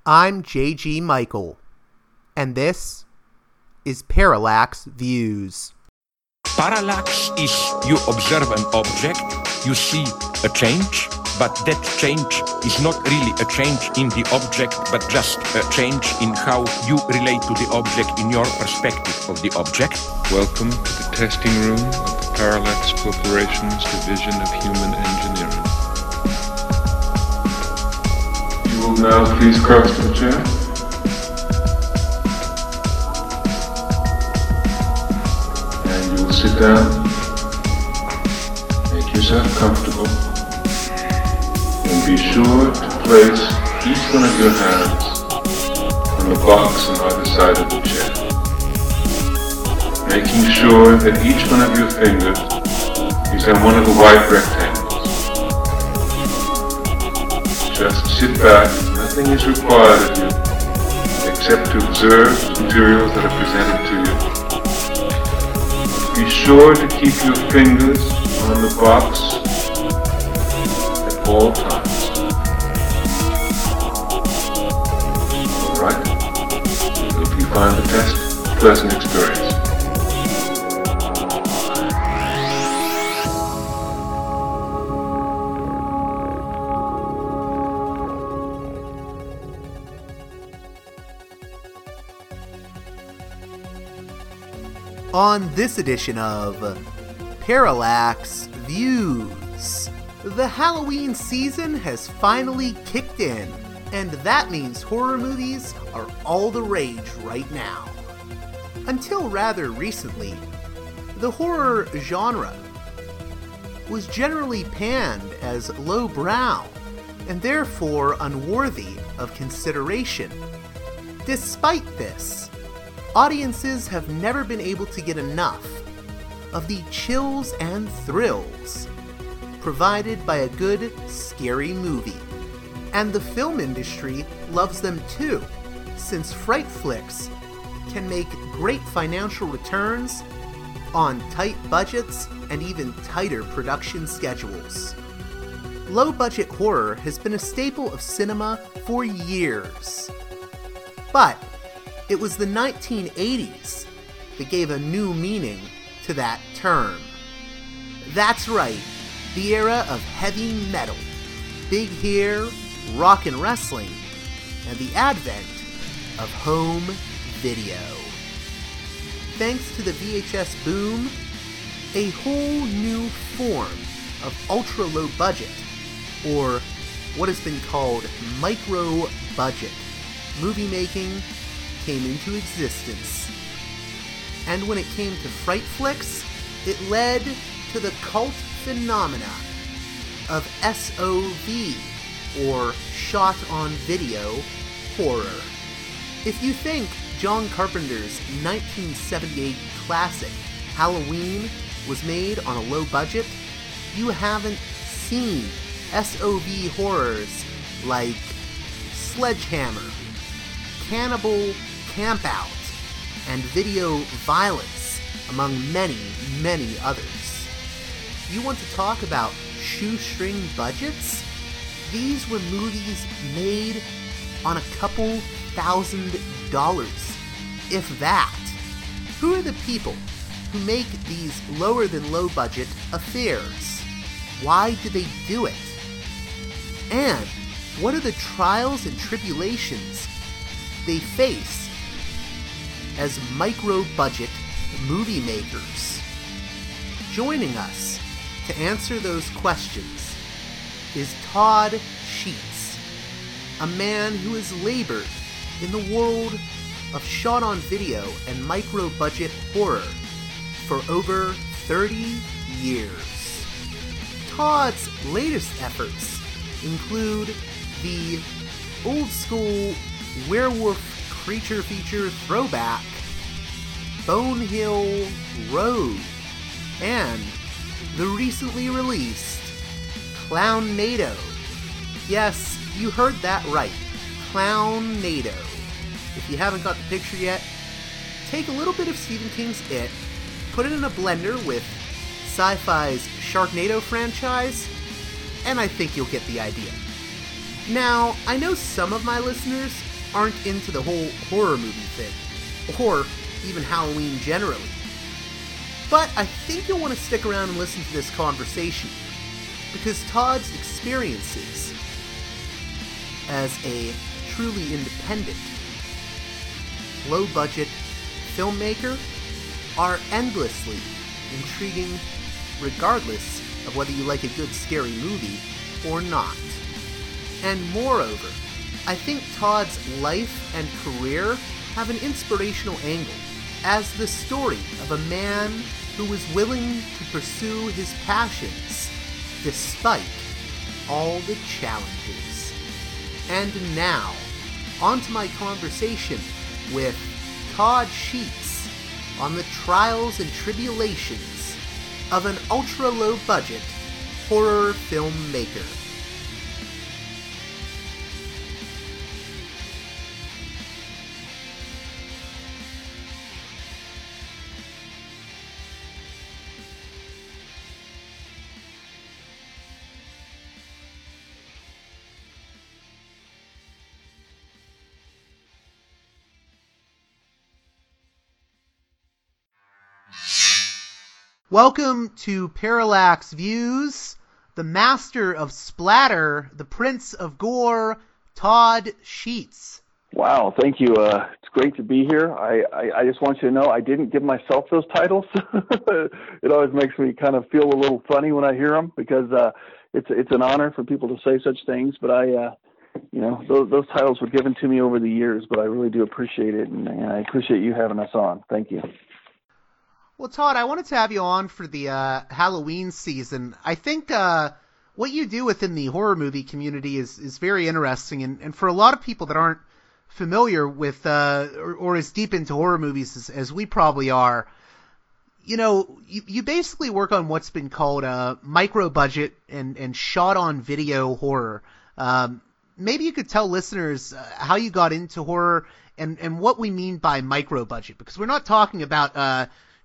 I'm J.G. Michael, and this is Parallax Views. Parallax is you observe an object, you see a change, but that change is not really a change in the object, but just a change in how you relate to the object in your perspective of the object. Welcome to the testing room of the Parallax Corporation's Division of Human Engineering. You will now please cross to the chair. And you will sit down. Make yourself comfortable. And be sure to place each one of your hands on the box on either side of the chair. Making sure that each one of your fingers is on one of the white rectangles. Just sit back, nothing is required of you except to observe the materials that are presented to you. Be sure to keep your fingers on the box at all times. Alright? If you find the test a pleasant experience. On this edition of Parallax Views, the Halloween season has finally kicked in, and that means horror movies are all the rage right now. Until rather recently, the horror genre was generally panned as lowbrow and therefore unworthy of consideration. Despite this, audiences have never been able to get enough of the chills and thrills provided by a good, scary movie. And the film industry loves them too, since fright flicks can make great financial returns on tight budgets and even tighter production schedules. Low-budget horror has been a staple of cinema for years. But it was the 1980s that gave a new meaning to that term. That's right, the era of heavy metal, big hair, rock and wrestling, and the advent of home video. Thanks to the VHS boom, a whole new form of ultra-low budget, or what has been called micro-budget, movie making came into existence. And when it came to fright flicks, it led to the cult phenomena of SOV, or shot on video horror. If you think John Carpenter's 1978 classic Halloween was made on a low budget, you haven't seen SOV horrors like Sledgehammer, Cannibal Campout, and Video Violence, among many, many others. You want to talk about shoestring budgets? These were movies made on a couple $1,000s, if that. Who are the people who make these lower than low budget affairs? Why do they do it? And what are the trials and tribulations they face as micro-budget movie makers? Joining us to answer those questions is Todd Sheets, a man who has labored in the world of shot-on-video and micro-budget horror for over 30 years. Todd's latest efforts include the old-school werewolf creature feature throwback, Bonehill Road, and the recently released Clownado. Yes, you heard that right, Clownado. If you haven't got the picture yet, take a little bit of Stephen King's It, put it in a blender with Sci-Fi's Sharknado franchise, and I think you'll get the idea. Now, I know some of my listeners aren't into the whole horror movie thing, or even Halloween generally. But I think you'll want to stick around and listen to this conversation, because Todd's experiences as a truly independent, low-budget filmmaker are endlessly intriguing, regardless of whether you like a good scary movie or not. And moreover, I think Todd's life and career have an inspirational angle as the story of a man who was willing to pursue his passions despite all the challenges. And now, on to my conversation with Todd Sheets on the trials and tribulations of an ultra-low-budget horror filmmaker. Welcome to Parallax Views, the master of splatter, the prince of gore, Todd Sheets. Wow, thank you. It's great to be here. I just want you to know I didn't give myself those titles. It always makes me kind of feel a little funny when I hear them, because it's an honor for people to say such things. But those titles were given to me over the years, but I really do appreciate it, and I appreciate you having us on. Thank you. Well, Todd, I wanted to have you on for the Halloween season. I think what you do within the horror movie community is very interesting, and for a lot of people that aren't familiar with or as deep into horror movies as we probably are, you basically work on what's been called micro-budget and shot-on-video horror. Maybe you could tell listeners how you got into horror and what we mean by micro-budget, because we're not talking about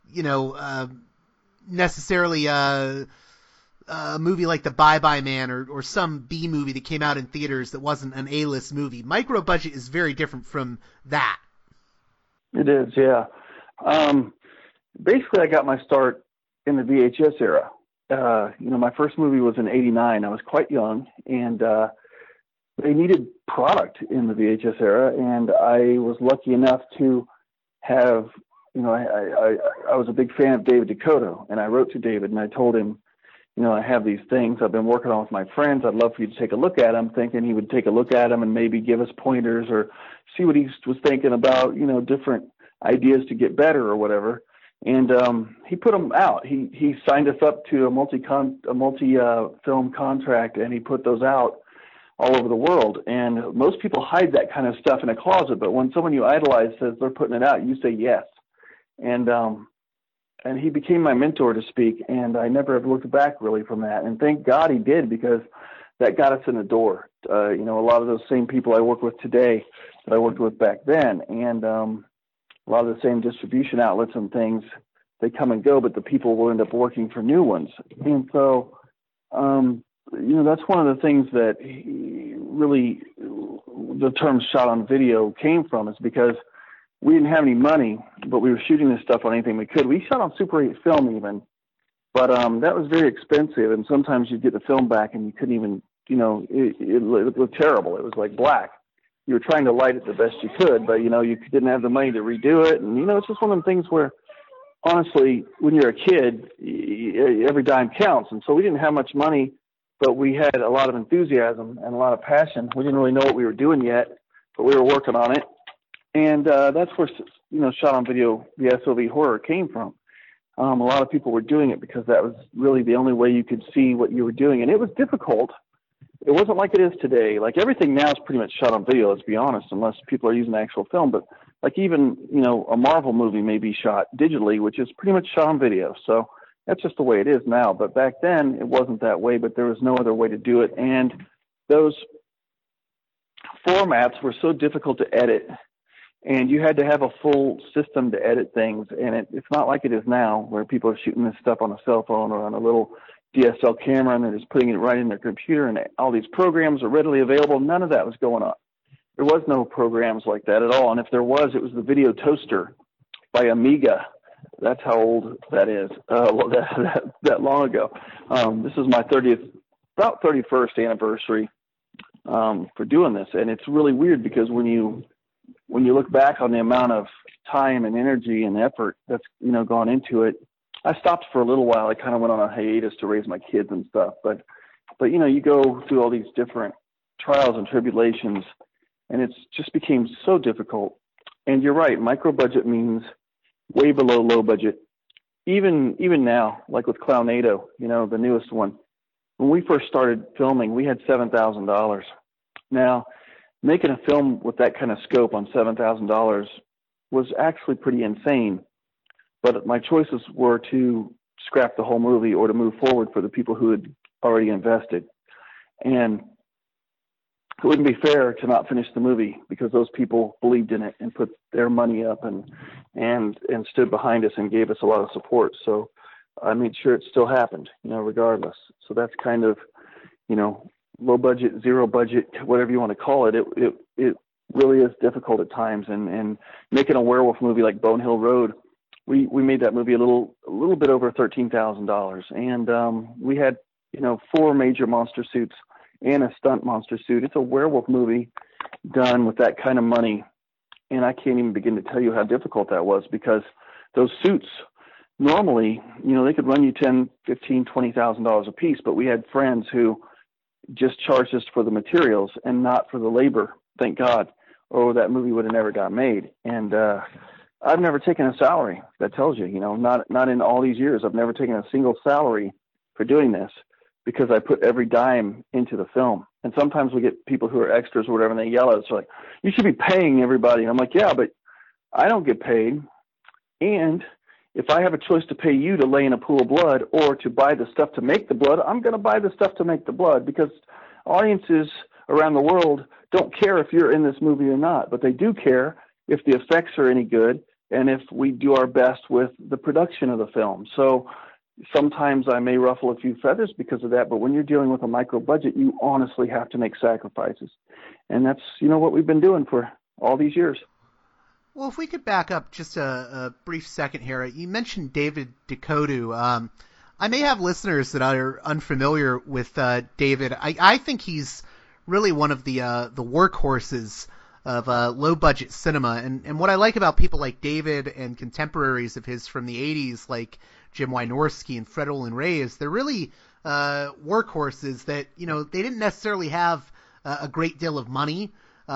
necessarily a movie like The Bye-Bye Man or some B movie that came out in theaters that wasn't an A-list movie. Micro-budget is very different from that. It is, yeah. Basically, I got my start in the VHS era. My first movie was in '89. I was quite young, and they needed product in the VHS era, and I was lucky enough to have I was a big fan of David DeCoteau, and I wrote to David and I told him, I have these things I've been working on with my friends. I'd love for you to take a look at them, thinking he would take a look at them and maybe give us pointers or see what he was thinking about, different ideas to get better or whatever. And he put them out. He signed us up to a multi-film contract, and he put those out all over the world. And most people hide that kind of stuff in a closet, but when someone you idolize says they're putting it out, you say yes. And he became my mentor, to speak, and I never have looked back really from that. And thank God he did, because that got us in the door. A lot of those same people I work with today that I worked with back then, and a lot of the same distribution outlets and things, they come and go, but the people will end up working for new ones. And so, that's one of the things that really the term shot on video came from, is because we didn't have any money, but we were shooting this stuff on anything we could. We shot on Super 8 film even, but that was very expensive, and sometimes you'd get the film back and you couldn't even, it looked terrible. It was like black. You were trying to light it the best you could, but, you didn't have the money to redo it. And, it's just one of the things where, honestly, when you're a kid, every dime counts. And so we didn't have much money, but we had a lot of enthusiasm and a lot of passion. We didn't really know what we were doing yet, but we were working on it. And that's where, shot on video, the SOV horror came from. A lot of people were doing it because that was really the only way you could see what you were doing. And it was difficult. It wasn't like it is today. Like, everything now is pretty much shot on video, let's be honest, unless people are using actual film. But like, even, a Marvel movie may be shot digitally, which is pretty much shot on video. So that's just the way it is now. But back then it wasn't that way, but there was no other way to do it. And those formats were so difficult to edit. And you had to have a full system to edit things. And it's not like it is now, where people are shooting this stuff on a cell phone or on a little DSL camera, and they're just putting it right in their computer, and all these programs are readily available. None of that was going on. there was no programs like that at all. And if there was, it was the Video Toaster by Amiga. That's how old that is. That long ago. This is my 31st anniversary for doing this, and it's really weird because when you look back on the amount of time and energy and effort that's gone into it, I stopped for a little while. I kind of went on a hiatus to raise my kids and stuff, but you go through all these different trials and tribulations, and it's just became so difficult. And you're right, micro budget means way below low budget. Even now, like with Clownado, the newest one. When we first started filming, we had $7,000. Now, making a film with that kind of scope on $7,000 was actually pretty insane. But my choices were to scrap the whole movie or to move forward for the people who had already invested. And it wouldn't be fair to not finish the movie because those people believed in it and put their money up and stood behind us and gave us a lot of support. So I made sure it still happened, regardless. So that's kind of, low budget, zero budget, whatever you want to call it. It really is difficult at times. And making a werewolf movie like Bone Hill Road, we made that movie a little bit over $13,000. And we had, 4 major monster suits and a stunt monster suit. It's a werewolf movie done with that kind of money. And I can't even begin to tell you how difficult that was because those suits, normally, they could run you $10,000, $15,000, $20,000 a piece, but we had friends who just charged us for the materials and not for the labor. Thank God, or that movie would have never got made. And I've never taken a salary. That tells you, not in all these years. I've never taken a single salary for doing this because I put every dime into the film. And sometimes we get people who are extras or whatever, and they yell at us like, "You should be paying everybody." And I'm like, "Yeah, but I don't get paid." And if I have a choice to pay you to lay in a pool of blood or to buy the stuff to make the blood, I'm going to buy the stuff to make the blood because audiences around the world don't care if you're in this movie or not, but they do care if the effects are any good and if we do our best with the production of the film. So sometimes I may ruffle a few feathers because of that, but when you're dealing with a micro budget, you honestly have to make sacrifices. And that's, what we've been doing for all these years. Well, if we could back up just a brief second here. You mentioned David DeCoteau. I may have listeners that are unfamiliar with David. I think he's really one of the workhorses of low-budget cinema. And what I like about people like David and contemporaries of his from the 80s, like Jim Wynorski and Fred Olen Ray, is they're really workhorses that, they didn't necessarily have a great deal of money.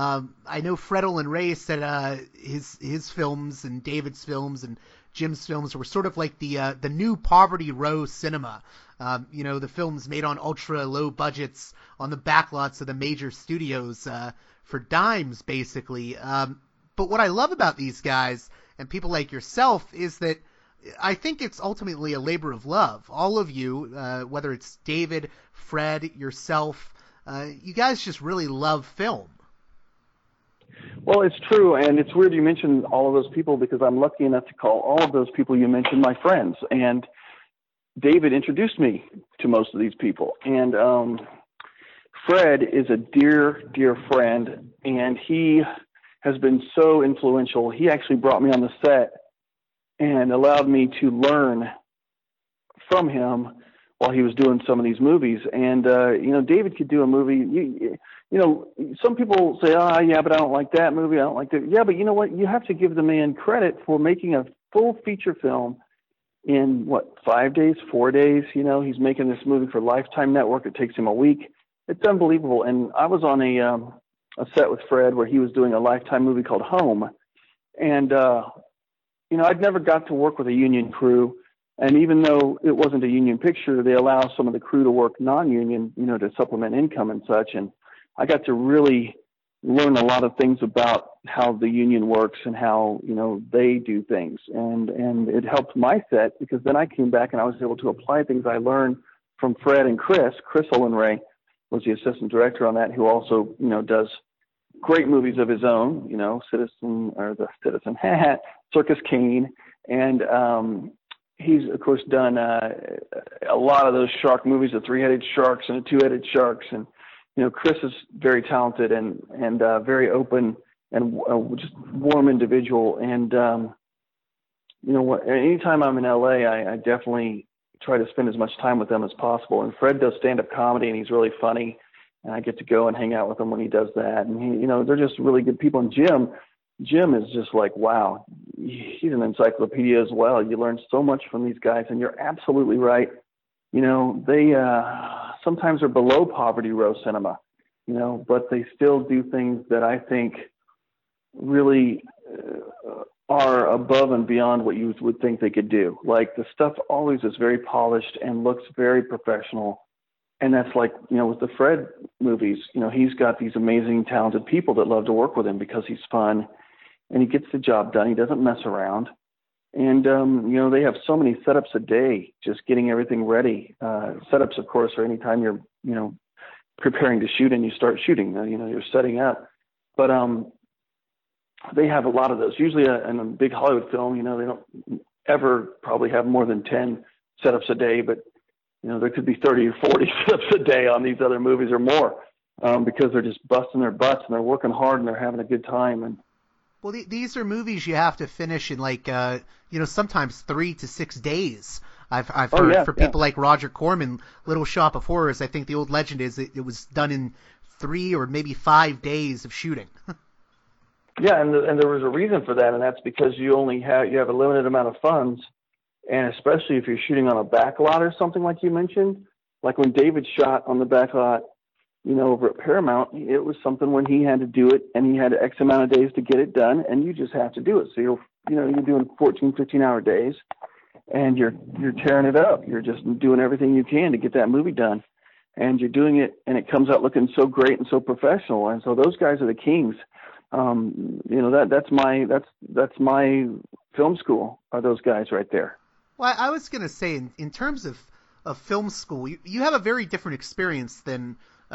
I know Fred Olen Ray said his films and David's films and Jim's films were sort of like the new Poverty Row cinema. The films made on ultra low budgets on the backlots of the major studios for dimes, basically. But what I love about these guys and people like yourself is that I think it's ultimately a labor of love. All of you, whether it's David, Fred, yourself, you guys just really love film. Well, it's true, and it's weird you mentioned all of those people because I'm lucky enough to call all of those people you mentioned my friends. And David introduced me to most of these people. And Fred is a dear, dear friend, and he has been so influential. He actually brought me on the set and allowed me to learn from him while he was doing some of these movies. And, David could do a movie. Some people say, yeah, but I don't like that movie. I don't like that. Yeah, but you know what? You have to give the man credit for making a full feature film in, 5 days, 4 days? He's making this movie for Lifetime Network. It takes him a week. It's unbelievable. And I was on a set with Fred where he was doing a Lifetime movie called Home. And, I'd never got to work with a union crew. And even though it wasn't a union picture, they allow some of the crew to work non-union, to supplement income and such. And I got to really learn a lot of things about how the union works and how, they do things. And it helped my set because then I came back and I was able to apply things I learned from Fred and Chris. Chris Olen Ray was the assistant director on that, who also, does great movies of his own, Circus Kane. And he's, of course, done a lot of those shark movies, the three-headed sharks and the two-headed sharks. And, Chris is very talented and very open and just warm individual. And, anytime I'm in LA, I definitely try to spend as much time with them as possible. And Fred does stand-up comedy, and he's really funny. And I get to go and hang out with him when he does that. And they're just really good people. And Jim is just like, wow, he's an encyclopedia as well. You learn so much from these guys, and you're absolutely right. They sometimes are below poverty row cinema, but they still do things that I think really are above and beyond what you would think they could do. Like, the stuff always is very polished and looks very professional. And that's like, with the Fred movies, he's got these amazing, talented people that love to work with him because he's fun and he gets the job done. He doesn't mess around. And, they have so many setups a day, just getting everything ready. Setups, of course, are anytime you're, preparing to shoot and you start shooting, you're setting up. But they have a lot of those. Usually in a big Hollywood film, they don't ever probably have more than 10 setups a day, but there could be 30 or 40 setups a day on these other movies or more, because they're just busting their butts and they're working hard and they're having a good time. And well, these are movies you have to finish in sometimes 3 to 6 days. I've heard people like Roger Corman, Little Shop of Horrors. I think the old legend is it was done in 3 or maybe 5 days of shooting. Yeah, and there was a reason for that, and that's because you have a limited amount of funds. And especially if you're shooting on a back lot or something like you mentioned, like when David shot on the back lot, over at Paramount, it was something when he had to do it and he had X amount of days to get it done, and you just have to do it. So you're doing 14, 15-hour days, and you're tearing it up. You're just doing everything you can to get that movie done, and you're doing it, and it comes out looking so great and so professional. And so those guys are the kings. That's my film school, are those guys right there. Well, I was going to say, in terms of film school, you have a very different experience than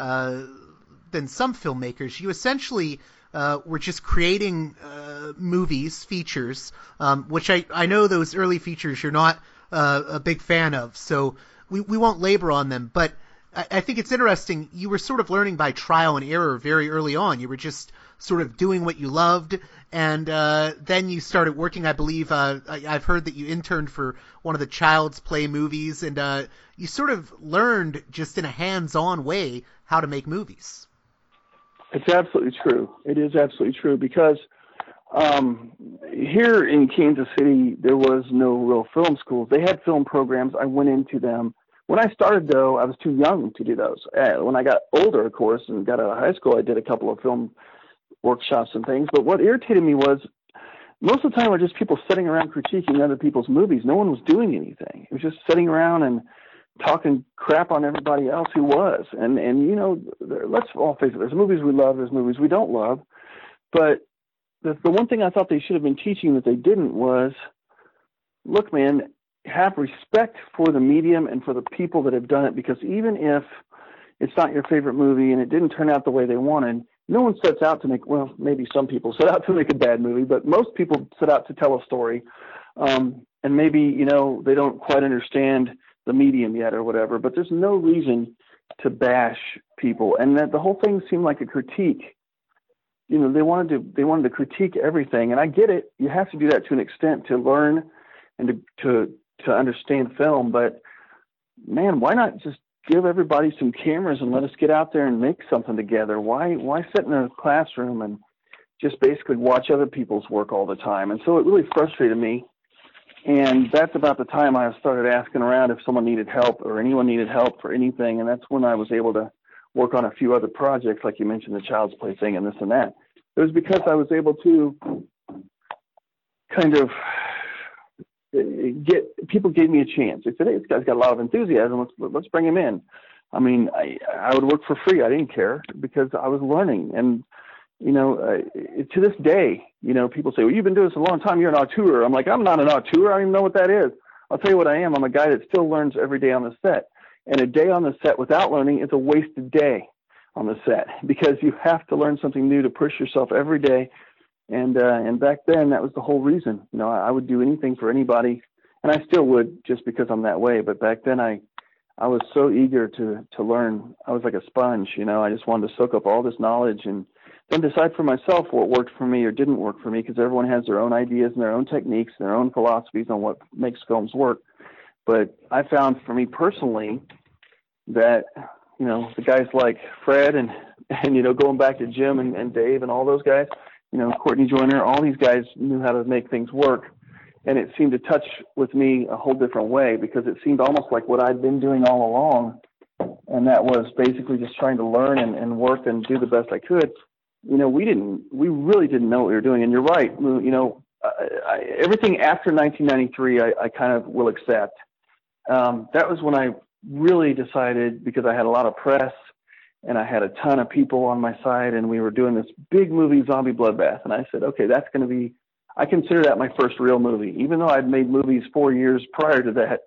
some filmmakers. You essentially were just creating movies, features, which I know those early features you're not a big fan of, so we won't labor on them. But I think it's interesting. You were sort of learning by trial and error very early on. You were just sort of doing what you loved, and then you started working. I believe I've heard that you interned for one of the Child's Play movies, and you sort of learned just in a hands-on way how to make movies. It's absolutely true. It is absolutely true, because here in Kansas City, there was no real film schools. They had film programs. I went into them. When I started, though, I was too young to do those. When I got older, of course, and got out of high school, I did a couple of film workshops and things. But what irritated me was most of the time were just people sitting around critiquing other people's movies. No one was doing anything. It was just sitting around and talking crap on everybody else who was. And let's all face it, there's movies we love, there's movies we don't love. But the one thing I thought they should have been teaching that they didn't was, look, man, have respect for the medium and for the people that have done it, because even if it's not your favorite movie and it didn't turn out the way they wanted, no one sets out to make, well, maybe some people set out to make a bad movie, but most people set out to tell a story. And maybe, they don't quite understand the medium yet or whatever, but there's no reason to bash people. And that the whole thing seemed like a critique. They wanted to critique everything. And I get it. You have to do that to an extent to learn and to understand film. But man, why not just give everybody some cameras and let us get out there and make something together? Why sit in a classroom and just basically watch other people's work all the time? And so it really frustrated me. And that's about the time I started asking around if someone needed help or anyone needed help for anything. And that's when I was able to work on a few other projects, like you mentioned, the Child's Play thing and this and that. It was because I was able to kind of people gave me a chance. They said, hey, this guy's got a lot of enthusiasm. Let's bring him in. I mean, I would work for free. I didn't care because I was learning. And, to this day, people say, well, you've been doing this a long time. You're an auteur. I'm like, I'm not an auteur. I don't even know what that is. I'll tell you what I am. I'm a guy that still learns every day on the set. And a day on the set without learning is a wasted day on the set, because you have to learn something new to push yourself every day. And back then, that was the whole reason. I would do anything for anybody, and I still would, just because I'm that way. But back then, I I was so eager to learn. I was like a sponge, you know. I just wanted to soak up all this knowledge and then decide for myself what worked for me or didn't work for me, because everyone has their own ideas and their own techniques and their own philosophies on what makes films work. But I found for me personally that, you know, the guys like Fred and you know, going back to Jim and Dave and all those guys, you know, Courtney Joyner, all these guys knew how to make things work. And it seemed to touch with me a whole different way, because it seemed almost like what I'd been doing all along. And that was basically just trying to learn and work and do the best I could. You know, we really didn't know what we were doing. And you're right. You know, everything after 1993, I kind of will accept. That was when I really decided, because I had a lot of press and I had a ton of people on my side, and we were doing this big movie, Zombie Bloodbath. And I said, okay, that's going to be, I consider that my first real movie, even though I'd made movies 4 years prior to that.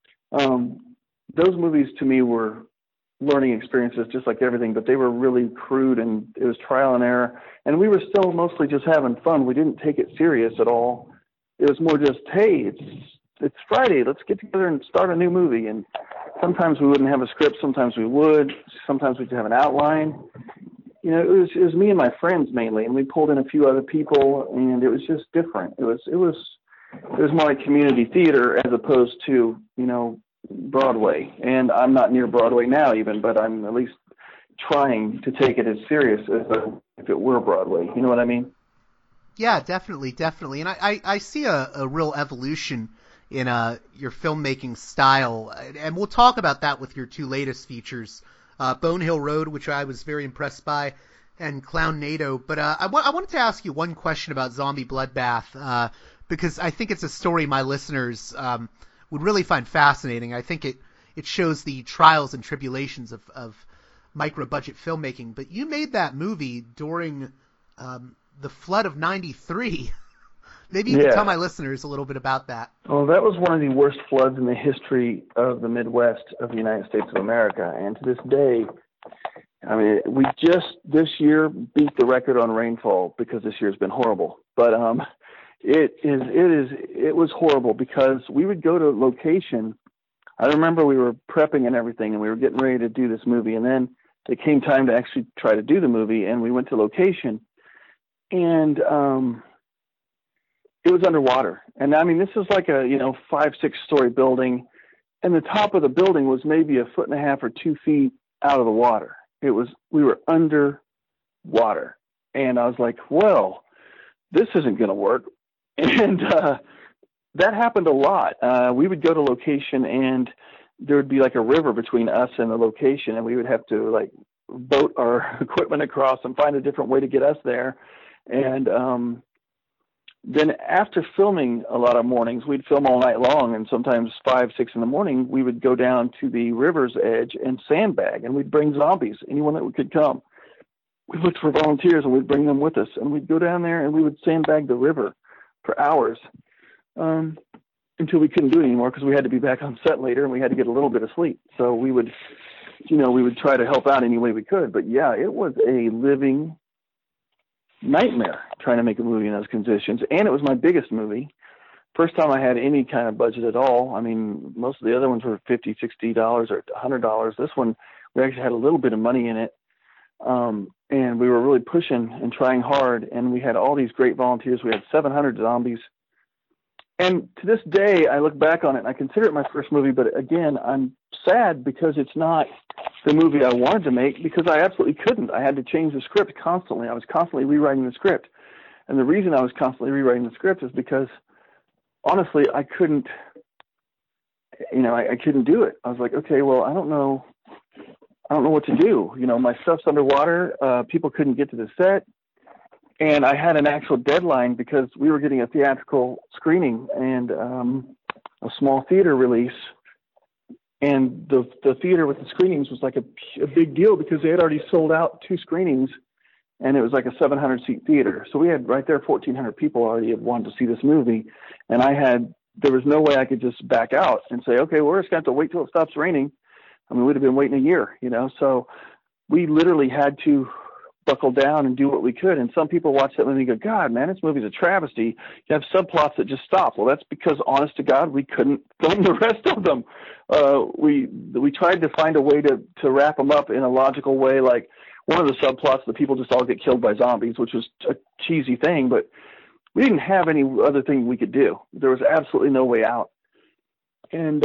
Those movies to me were learning experiences just like everything, but they were really crude, and it was trial and error. And we were still mostly just having fun. We didn't take it serious at all. It was more just, hey, it's Friday, let's get together and start a new movie. And sometimes we wouldn't have a script, sometimes we would, sometimes we'd have an outline. You know, it was me and my friends mainly, and we pulled in a few other people, and it was just different. It was more like community theater as opposed to, you know, Broadway. And I'm not near Broadway now even, but I'm at least trying to take it as serious as if it were Broadway. You know what I mean? Yeah, definitely. And I see a real evolution in your filmmaking style, and we'll talk about that with your two latest features, Bone Hill Road, which I was very impressed by, and Clownado. But I wanted to ask you one question about Zombie Bloodbath, because I think it's a story my listeners would really find fascinating. I think it shows the trials and tribulations of micro-budget filmmaking. But you made that movie during the flood of '93. Maybe you can tell my listeners a little bit about that. Well, that was one of the worst floods in the history of the Midwest of the United States of America. And to this day, I mean, we just this year beat the record on rainfall, because this year's been horrible. But it was horrible, because we would go to location. I remember we were prepping and everything, and we were getting ready to do this movie. And then it came time to actually try to do the movie, and we went to location, and it was underwater. And I mean, this is like a, 5-6 story building, and the top of the building was maybe 1.5 or 2 feet out of the water. We were under water. And I was like, well, this isn't going to work. And that happened a lot. We would go to location, and there would be like a river between us and the location, and we would have to like boat our equipment across and find a different way to get us there. And then after filming a lot of mornings, we'd film all night long, and sometimes 5, 6 in the morning, we would go down to the river's edge and sandbag, and we'd bring zombies, anyone that could come. We looked for volunteers, and we'd bring them with us, and we'd go down there, and we would sandbag the river for hours until we couldn't do it anymore, because we had to be back on set later, and we had to get a little bit of sleep. So we would try to help out any way we could. But yeah, it was a living nightmare trying to make a movie in those conditions. And it was my biggest movie. First time I had any kind of budget at all. I mean, most of the other ones were $50, $60 or $100. This one, we actually had a little bit of money in it. And we were really pushing and trying hard. And we had all these great volunteers. We had 700 zombies. And to this day, I look back on it and I consider it my first movie. But again, I'm sad because it's not the movie I wanted to make, because I absolutely couldn't. I had to change the script constantly. I was constantly rewriting the script. And the reason I was constantly rewriting the script is because, honestly, I couldn't do it. I was like, okay, well, I don't know what to do. My stuff's underwater. People couldn't get to the set. And I had an actual deadline because we were getting a theatrical screening and a small theater release. And the theater with the screenings was like a big deal, because they had already sold out 2 screenings, and it was like a 700-seat theater. So we had right there 1,400 people already had wanted to see this movie. And there was no way I could just back out and say, okay, we're just going to have to wait till it stops raining. I mean, we'd have been waiting a year, So we literally had to buckle down and do what we could. And some people watch that movie and go, God, man, this movie's a travesty. You have subplots that just stop. Well, that's because, honest to God, we couldn't film the rest of them. We tried to find a way to wrap them up in a logical way. Like one of the subplots, the people just all get killed by zombies, which was a cheesy thing, but we didn't have any other thing we could do. There was absolutely no way out. And,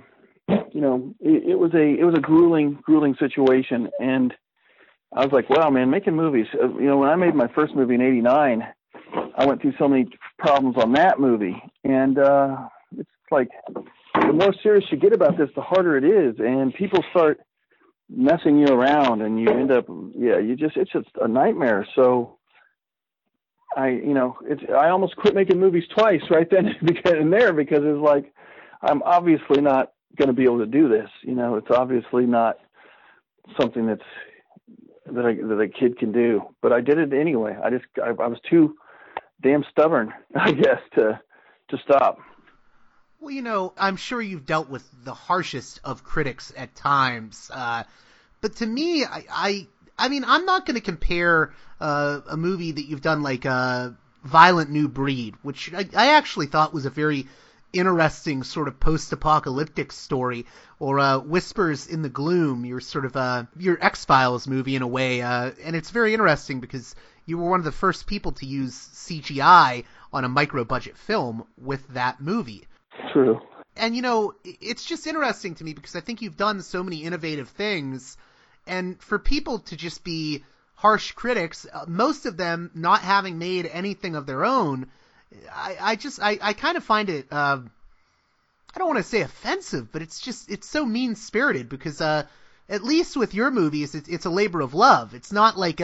it was a grueling situation. And I was like, wow, man, making movies, when I made my first movie in 89, I went through so many problems on that movie. And, it's like, the more serious you get about this, the harder it is. And people start messing you around and you end up, it's just a nightmare. So I almost quit making movies twice right then and there, because it's like, I'm obviously not going to be able to do this. It's obviously not something that a kid can do, but I did it anyway. I was too damn stubborn, I guess, to stop. Well, I'm sure you've dealt with the harshest of critics at times, but to me, I mean, I'm not going to compare a movie that you've done like Violent New Breed, which I actually thought was a very interesting sort of post-apocalyptic story, or Whispers in the Gloom, your sort of your X-Files movie in a way, and it's very interesting because you were one of the first people to use CGI on a micro-budget film with that movie. True. And it's just interesting to me because I think you've done so many innovative things, and for people to just be harsh critics, most of them not having made anything of their own, I kind of find it, I don't want to say offensive, but it's so mean-spirited because, at least with your movies, it's a labor of love. It's not like,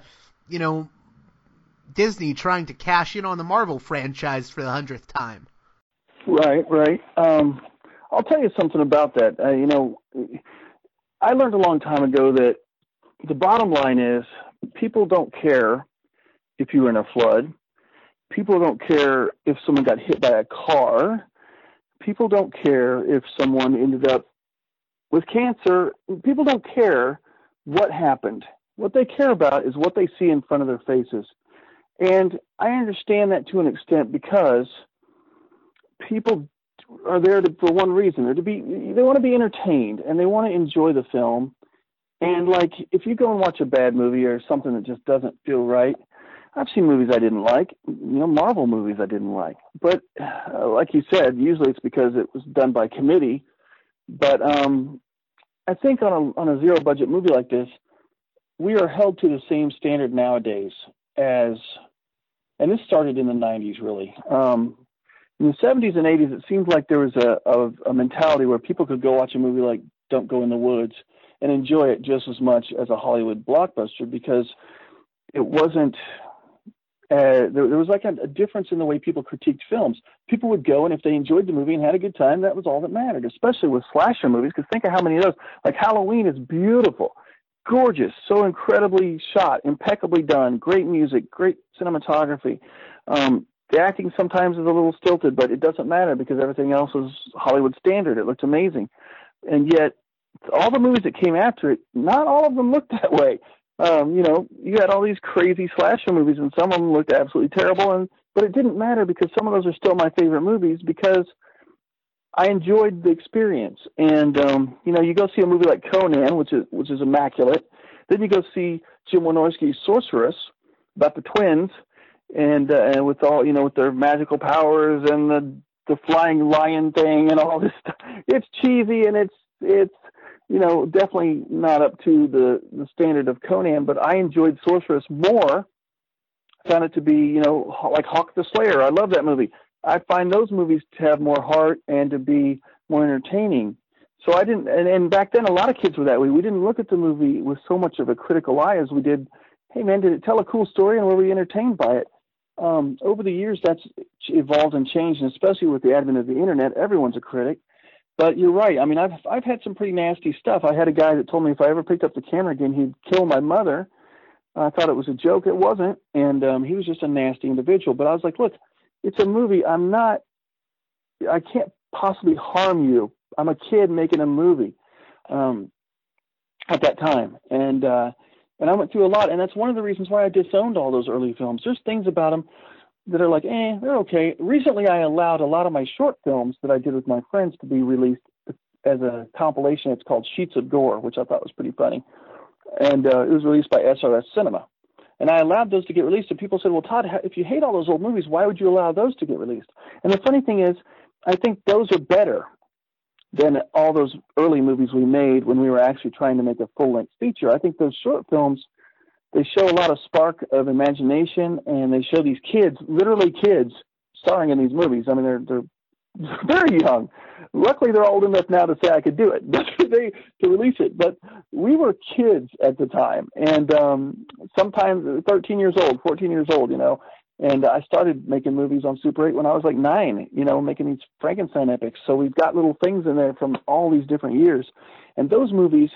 Disney trying to cash in on the Marvel franchise for the 100th time. Right. I'll tell you something about that. I learned a long time ago that the bottom line is people don't care if you were in a flood. People don't care if someone got hit by a car. People don't care if someone ended up with cancer. People don't care what happened. What they care about is what they see in front of their faces. And I understand that to an extent because people are there for one reason. They want to be entertained and they want to enjoy the film. And like, if you go and watch a bad movie or something that just doesn't feel right, I've seen movies I didn't like, Marvel movies I didn't like. But like you said, usually it's because it was done by committee. But I think on a zero budget movie like this, we are held to the same standard nowadays and this started in the 90s really. In the 70s and 80s, it seemed like there was a mentality where people could go watch a movie like Don't Go in the Woods and enjoy it just as much as a Hollywood blockbuster because it wasn't there was like a difference in the way people critiqued films. People would go, and if they enjoyed the movie and had a good time, that was all that mattered, especially with slasher movies, because think of how many of those. Like Halloween is beautiful, gorgeous, so incredibly shot, impeccably done, great music, great cinematography. The acting sometimes is a little stilted, but it doesn't matter because everything else is Hollywood standard. It looked amazing. And yet, all the movies that came after it, not all of them looked that way. You had all these crazy slasher movies, and some of them looked absolutely terrible. But it didn't matter because some of those are still my favorite movies because I enjoyed the experience. And you go see a movie like Conan, which is immaculate. Then you go see Jim Wynorski's Sorceress about the twins, and with all with their magical powers and the flying lion thing and all this stuff. It's cheesy and it's definitely not up to the standard of Conan, but I enjoyed Sorceress more. I found it to be, like Hawk the Slayer. I love that movie. I find those movies to have more heart and to be more entertaining. So I didn't, and back then a lot of kids were that way. We didn't look at the movie with so much of a critical eye as we did, hey man, did it tell a cool story and were we entertained by it? Over the years that's evolved and changed, and especially with the advent of the internet, everyone's a critic. But you're right. I mean, I've had some pretty nasty stuff. I had a guy that told me if I ever picked up the camera again, he'd kill my mother. I thought it was a joke. It wasn't. And he was just a nasty individual. But I was like, look, it's a movie. I can't possibly harm you. I'm a kid making a movie at that time. And And I went through a lot, and that's one of the reasons why I disowned all those early films. There's things about them that are like, they're okay. Recently, I allowed a lot of my short films that I did with my friends to be released as a compilation. It's called Sheets of Gore, which I thought was pretty funny. And it was released by SRS Cinema. And I allowed those to get released, and people said, well, Todd, if you hate all those old movies, why would you allow those to get released? And the funny thing is, I think those are better than all those early movies we made when we were actually trying to make a full-length feature. I think those short films, they show a lot of spark of imagination, and they show these kids, literally kids, starring in these movies. I mean, they're very young. Luckily, they're old enough now to say I could do it, to release it. But we were kids at the time, and sometimes 13 years old, 14 years old, And I started making movies on Super 8 when I was like 9, making these Frankenstein epics. So we've got little things in there from all these different years. And those movies,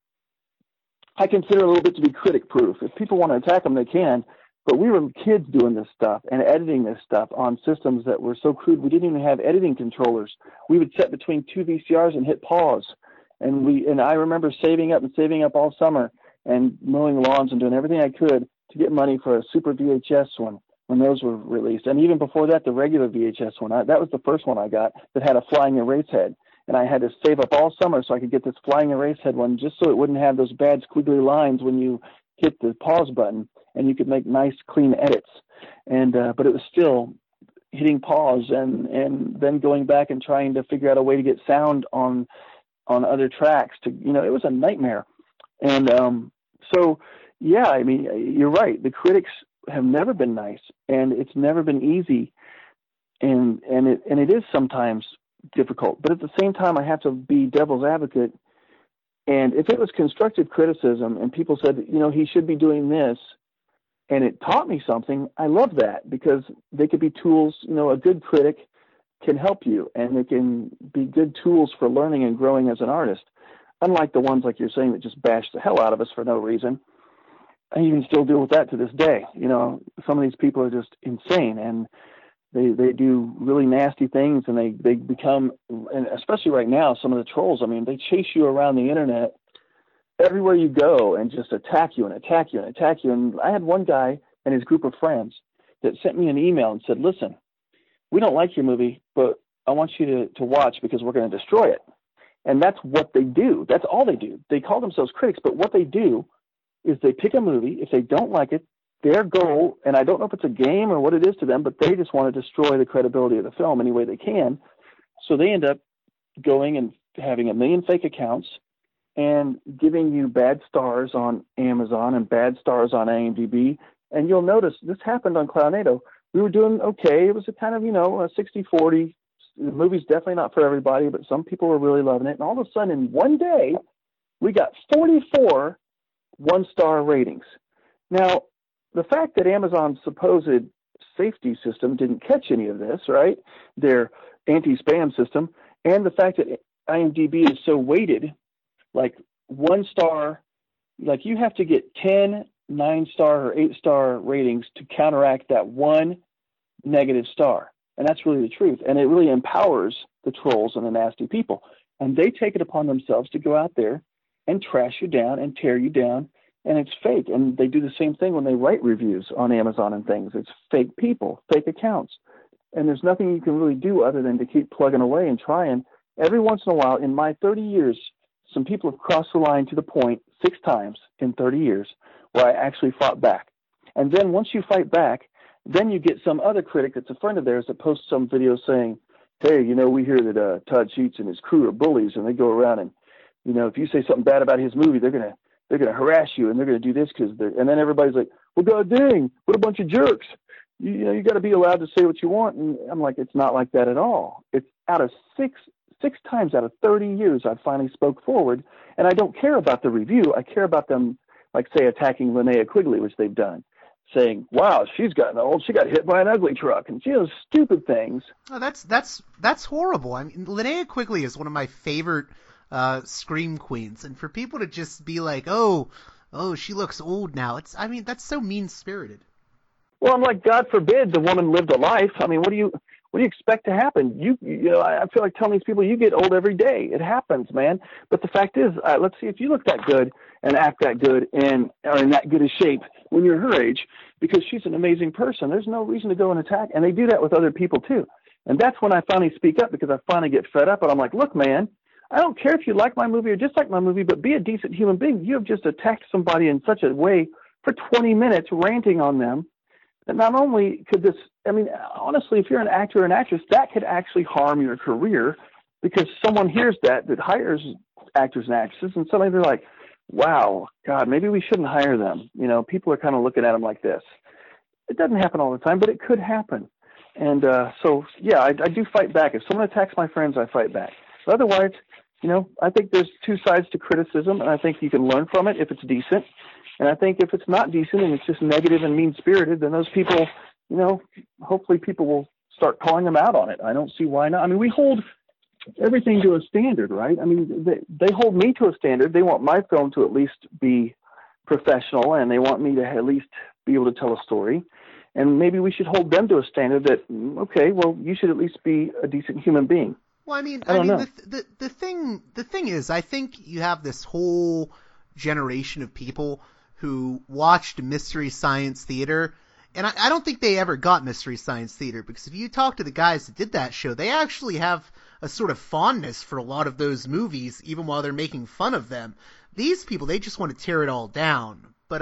I consider a little bit to be critic-proof. If people want to attack them, they can. But we were kids doing this stuff and editing this stuff on systems that were so crude. We didn't even have editing controllers. We would set between two VCRs and hit pause. And I remember saving up all summer and mowing lawns and doing everything I could to get money for a Super VHS one when those were released. And even before that, the regular VHS one, that was the first one I got that had a flying erase head. And I had to save up all summer so I could get this flying erase head one just so it wouldn't have those bad squiggly lines when you hit the pause button, and you could make nice, clean edits. And but it was still hitting pause and then going back and trying to figure out a way to get sound on other tracks. It was a nightmare. And so, yeah, I mean, you're right. The critics have never been nice, and it's never been easy, and it is sometimes difficult. But at the same time, I have to be devil's advocate. And if it was constructive criticism and people said, he should be doing this, and it taught me something, I love that, because they could be tools. A good critic can help you, and they can be good tools for learning and growing as an artist. Unlike the ones, like you're saying, that just bash the hell out of us for no reason. I even still deal with that to this day. Some of these people are just insane, and they do really nasty things, and they become, and especially right now, some of the trolls, I mean, they chase you around the internet everywhere you go and just attack you and attack you and attack you. And I had one guy and his group of friends that sent me an email and said, listen, we don't like your movie, but I want you to watch because we're going to destroy it. And that's what they do. That's all they do. They call themselves critics, but what they do is they pick a movie. If they don't like it, their goal, and I don't know if it's a game or what it is to them, but they just want to destroy the credibility of the film any way they can. So they end up going and having 1 million fake accounts and giving you bad stars on Amazon and bad stars on IMDb. And you'll notice this happened on Clownado. We were doing okay. It was a kind of, a 60-40. The movie's definitely not for everybody, but some people were really loving it. And all of a sudden, in one day, we got 44 one-star ratings. Now, the fact that Amazon's supposed safety system didn't catch any of this, right? Their anti-spam system, and the fact that IMDb is so weighted, like 1 star, like you have to get 10 9-star or 8-star ratings to counteract that one negative star. And that's really the truth. And it really empowers the trolls and the nasty people. And they take it upon themselves to go out there and trash you down and tear you down. And it's fake. And they do the same thing when they write reviews on Amazon and things. It's fake people, fake accounts. And there's nothing you can really do other than to keep plugging away and trying. Every once in a while, in my 30 years, some people have crossed the line to the point 6 times in 30 years where I actually fought back. And then once you fight back, then you get some other critic that's a friend of theirs that posts some video saying, hey, we hear that Todd Sheets and his crew are bullies, and they go around and, if you say something bad about his movie, they're gonna harass you, and they're gonna do this and then everybody's like, well, god dang, what a bunch of jerks. You got to be allowed to say what you want. And I'm like, it's not like that at all. It's out of six times out of 30 years, I finally spoke forward, and I don't care about the review. I care about them, like say attacking Linnea Quigley, which they've done, saying, wow, she's gotten old. She got hit by an ugly truck, and she does stupid things. Oh, that's horrible. I mean, Linnea Quigley is one of my favorite scream queens, and for people to just be like, oh, she looks old now. That's so mean-spirited. Well, I'm like, God forbid the woman lived a life. I mean, what do What do you expect to happen? You know, I feel like telling these people, you get old every day. It happens, man. But the fact is, let's see if you look that good and act that good and are in that good a shape when you're her age, because she's an amazing person. There's no reason to go and attack. And they do that with other people too. And that's when I finally speak up, because I finally get fed up and I'm like, look, man, I don't care if you like my movie or dislike my movie, but be a decent human being. You have just attacked somebody in such a way for 20 minutes, ranting on them. And not only could this, I mean, honestly, if you're an actor or an actress, that could actually harm your career, because someone hears that hires actors and actresses, and suddenly they're like, wow, God, maybe we shouldn't hire them. You know, people are kind of looking at them like this. It doesn't happen all the time, but it could happen. And so, yeah, I do fight back. If someone attacks my friends, I fight back. But otherwise, you know, I think there's two sides to criticism, and I think you can learn from it if it's decent. And I think if it's not decent and it's just negative and mean-spirited, then those people, you know, hopefully people will start calling them out on it. I don't see why not. I mean, we hold everything to a standard, right? I mean, they hold me to a standard. They want my film to at least be professional, and they want me to at least be able to tell a story. And maybe we should hold them to a standard that, okay, well, you should at least be a decent human being. Well, I mean, know. the thing is, I think you have this whole generation of people who watched Mystery Science Theater, and I don't think they ever got Mystery Science Theater, because if you talk to the guys that did that show, they actually have a sort of fondness for a lot of those movies, even while they're making fun of them. These people, they just want to tear it all down. But,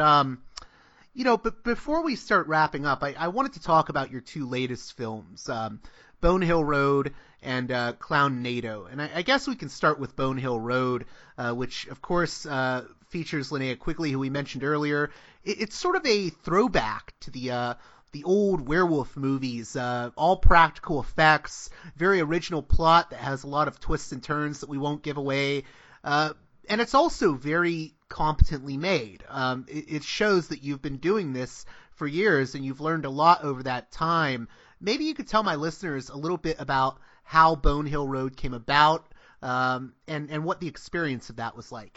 you know, but before we start wrapping up, I wanted to talk about your two latest films, Bone Hill Road and Clownado. And I guess we can start with Bone Hill Road, which, of course, features Linnea Quigley, who we mentioned earlier. It's sort of a throwback to the old werewolf movies, all practical effects, very original plot that has a lot of twists and turns that we won't give away. And it's also very competently made. It shows that you've been doing this for years and you've learned a lot over that time. Maybe you could tell my listeners a little bit about how Bone Hill Road came about, and what the experience of that was like.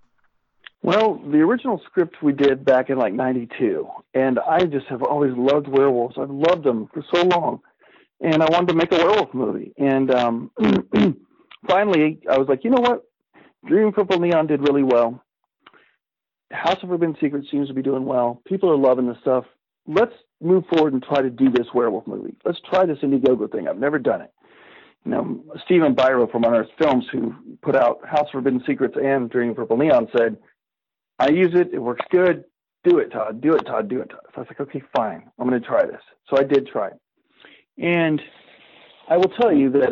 Well, the original script we did back in like 92, and I just have always loved werewolves. I've loved them for so long, and I wanted to make a werewolf movie. And finally, I was like, you know what? Dreaming Purple Neon did really well. House of Forbidden Secrets seems to be doing well. People are loving this stuff. Let's move forward and try to do this werewolf movie. Let's try this Indiegogo thing. I've never done it. You know, Stephen Byro from Unearthed Films, who put out House of Forbidden Secrets and Dreaming Purple Neon, said, I use it. It works good. Do it, Todd. Do it, Todd. Do it, Todd. So I was like, okay, fine. I'm going to try this. So I did try it. And I will tell you that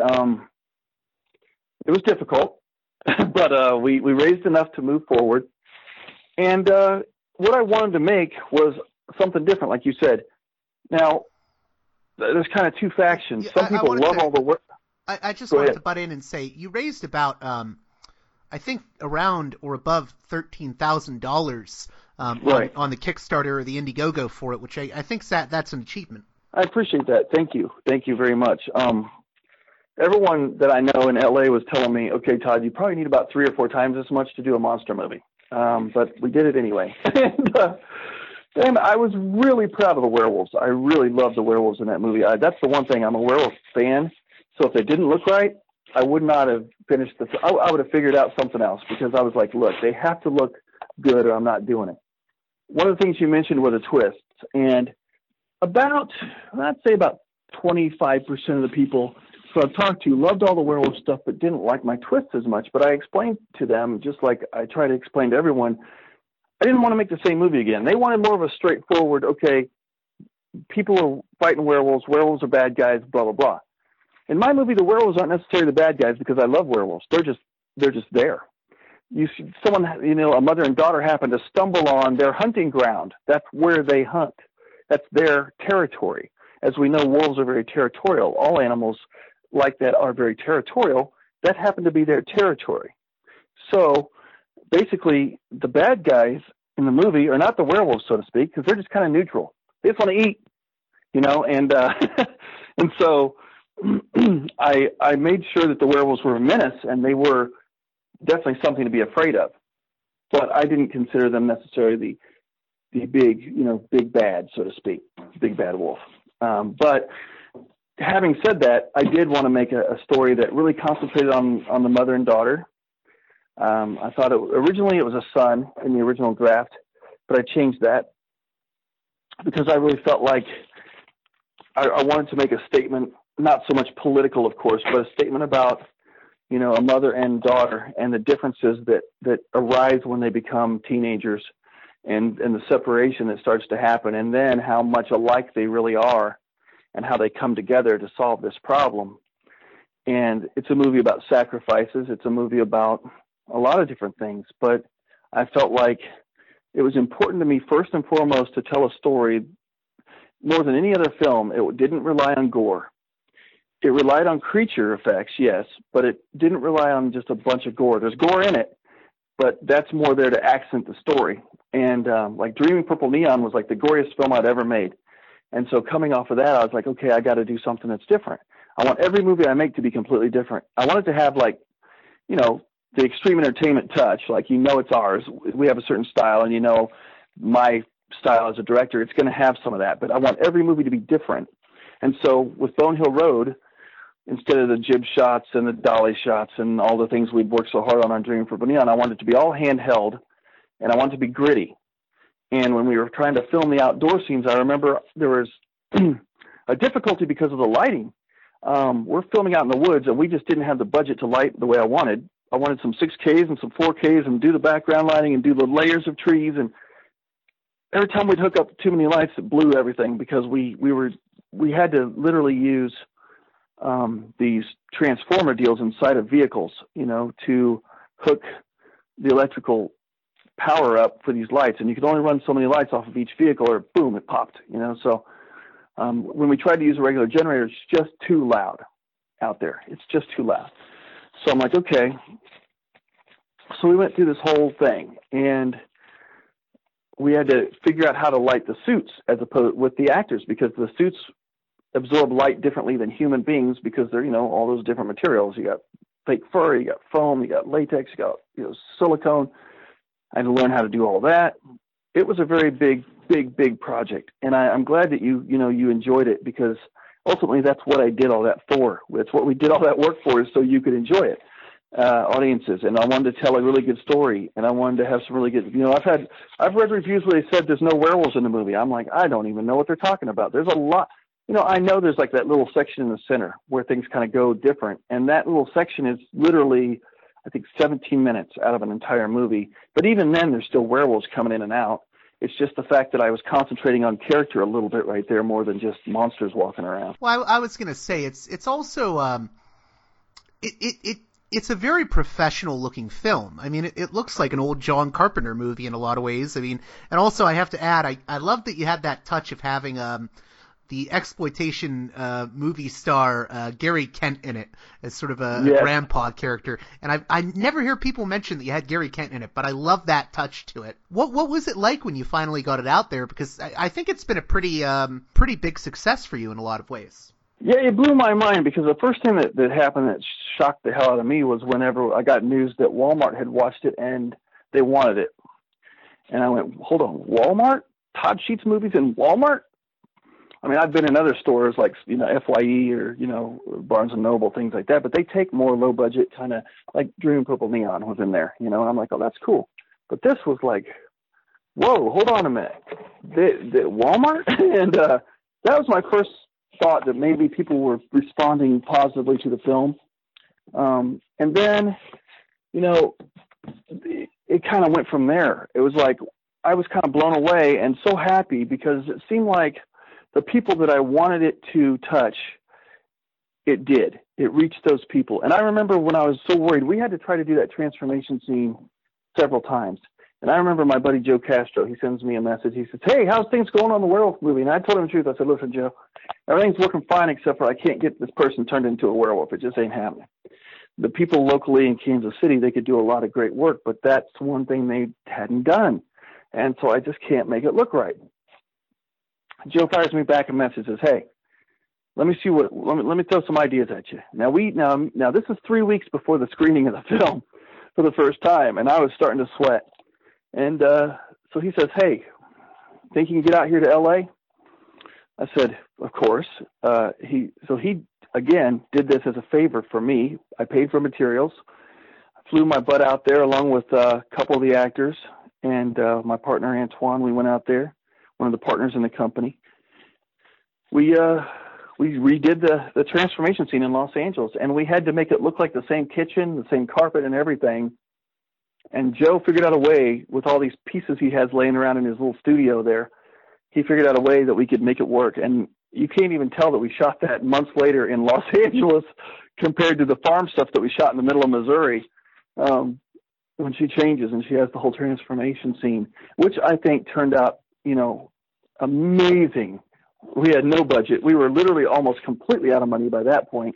it was difficult, but we raised enough to move forward. And what I wanted to make was something different, like you said. Now, there's kind of two factions. Yeah, Some people love all the work. I just wanted to butt in and say, you raised about, I think, around or above $13,000 right. on the Kickstarter or the Indiegogo for it, which I think that's an achievement. I appreciate that. Thank you. Thank you very much. Everyone that I know in LA was telling me, okay, Todd, you probably need about 3 or 4 times as much to do a monster movie. But we did it anyway. And I was really proud of the werewolves. I really loved the werewolves in that movie. That's the one thing. I'm a werewolf fan. So if they didn't look right, I would not have finished this. I would have figured out something else, because I was like, look, they have to look good or I'm not doing it. One of the things you mentioned were the twists. And I'd say about 25% of the people who I've talked to loved all the werewolf stuff but didn't like my twists as much. But I explained to them, just like I try to explain to everyone, I didn't want to make the same movie again. They wanted more of a straightforward, okay, people are fighting werewolves are bad guys, blah, blah, blah. In my movie, the werewolves aren't necessarily the bad guys, because I love werewolves. They're just there. You see someone, a mother and daughter happen to stumble on their hunting ground. That's where they hunt. That's their territory. As we know, wolves are very territorial. All animals like that are very territorial. That happened to be their territory. So basically, the bad guys in the movie are not the werewolves, so to speak, because they're just kind of neutral. They just want to eat, and and so I made sure that the werewolves were a menace, and they were definitely something to be afraid of. But I didn't consider them necessarily the big, big bad, so to speak, big bad wolf. But having said that, I did want to make a story that really concentrated on the mother and daughter. I thought originally it was a son in the original draft, but I changed that because I really felt like I wanted to make a statement, not so much political, of course, but a statement about, a mother and daughter and the differences that arise when they become teenagers and the separation that starts to happen, and then how much alike they really are and how they come together to solve this problem. And it's a movie about sacrifices. It's a movie about a lot of different things, but I felt like it was important to me, first and foremost, to tell a story more than any other film. It didn't rely on gore. It relied on creature effects, yes, but it didn't rely on just a bunch of gore. There's gore in it, but that's more there to accent the story. And like Dreaming Purple Neon was like the goriest film I'd ever made. And so coming off of that, I was like, okay, I got to do something that's different. I want every movie I make to be completely different. I want it to have like, the extreme entertainment touch. Like, it's ours. We have a certain style, and my style as a director, it's going to have some of that. But I want every movie to be different. And so with Bone Hill Road, instead of the jib shots and the dolly shots and all the things we'd worked so hard on Dreaming Purple Neon, I wanted it to be all handheld, and I wanted it to be gritty. And when we were trying to film the outdoor scenes, I remember there was a difficulty because of the lighting. We're filming out in the woods, and we just didn't have the budget to light the way I wanted. I wanted some 6Ks and some 4Ks and do the background lighting and do the layers of trees. And every time we'd hook up too many lights, it blew everything because we had to literally use these transformer deals inside of vehicles, to hook the electrical power up for these lights. And you could only run so many lights off of each vehicle or boom, it popped, So when we tried to use a regular generator, it's just too loud out there. It's just too loud. So I'm like, okay. So we went through this whole thing, and we had to figure out how to light the suits as opposed with the actors, because the suits absorb light differently than human beings because they're, all those different materials. You got fake fur, you got foam, you got latex, you got, silicone. I had to learn how to do all that. It was a very big project. And I'm glad that you enjoyed it, because ultimately that's what I did all that for. It's what we did all that work for, is so you could enjoy it, audiences. And I wanted to tell a really good story, and I wanted to have some really good, I've read reviews where they said there's no werewolves in the movie. I'm like, I don't even know what they're talking about. There's a lot, I know there's like that little section in the center where things kind of go different. And that little section is literally, I think, 17 minutes out of an entire movie. But even then, there's still werewolves coming in and out. It's just the fact that I was concentrating on character a little bit right there more than just monsters walking around. Well, I was going to say, it's also, it's a very professional looking film. I mean, it looks like an old John Carpenter movie in a lot of ways. I mean, and also I have to add, I love that you had that touch of having, the exploitation movie star Gary Kent in it as sort of a grandpa character. And I never hear people mention that you had Gary Kent in it, but I love that touch to it. What was it like when you finally got it out there? Because I think it's been a pretty big success for you in a lot of ways. Yeah, it blew my mind, because the first thing that happened that shocked the hell out of me was whenever I got news that Walmart had watched it and they wanted it. And I went, hold on, Walmart? Todd Sheets movies in Walmart? I mean, I've been in other stores like, FYE or, Barnes & Noble, things like that, but they take more low budget, kind of like Dreaming Purple Neon was in there, and I'm like, oh, that's cool. But this was like, whoa, hold on a minute. The Walmart? And that was my first thought, that maybe people were responding positively to the film. And then, it kind of went from there. It was like, I was kind of blown away and so happy, because it seemed like the people that I wanted it to touch, it did. It reached those people. And I remember when I was so worried, we had to try to do that transformation scene several times. And I remember my buddy Joe Castro, he sends me a message. He says, hey, how's things going on the werewolf movie? And I told him the truth. I said, listen, Joe, everything's working fine except for I can't get this person turned into a werewolf. It just ain't happening. The people locally in Kansas City, they could do a lot of great work, but that's one thing they hadn't done. And so I just can't make it look right. Joe fires me back a message, says, hey, let me throw some ideas at you. Now this is 3 weeks before the screening of the film for the first time, and I was starting to sweat. And so he says, hey, think you can get out here to LA? I said, of course. He again did this as a favor for me. I paid for materials, flew my butt out there along with a couple of the actors and my partner Antoine. We went out there, one of the partners in the company. We redid the transformation scene in Los Angeles, and we had to make it look like the same kitchen, the same carpet and everything. And Joe figured out a way, with all these pieces he has laying around in his little studio there, he figured out a way that we could make it work. And you can't even tell that we shot that months later in Los Angeles compared to the farm stuff that we shot in the middle of Missouri. When she changes and she has the whole transformation scene, which I think turned out, amazing. We had no budget. We were literally almost completely out of money by that point.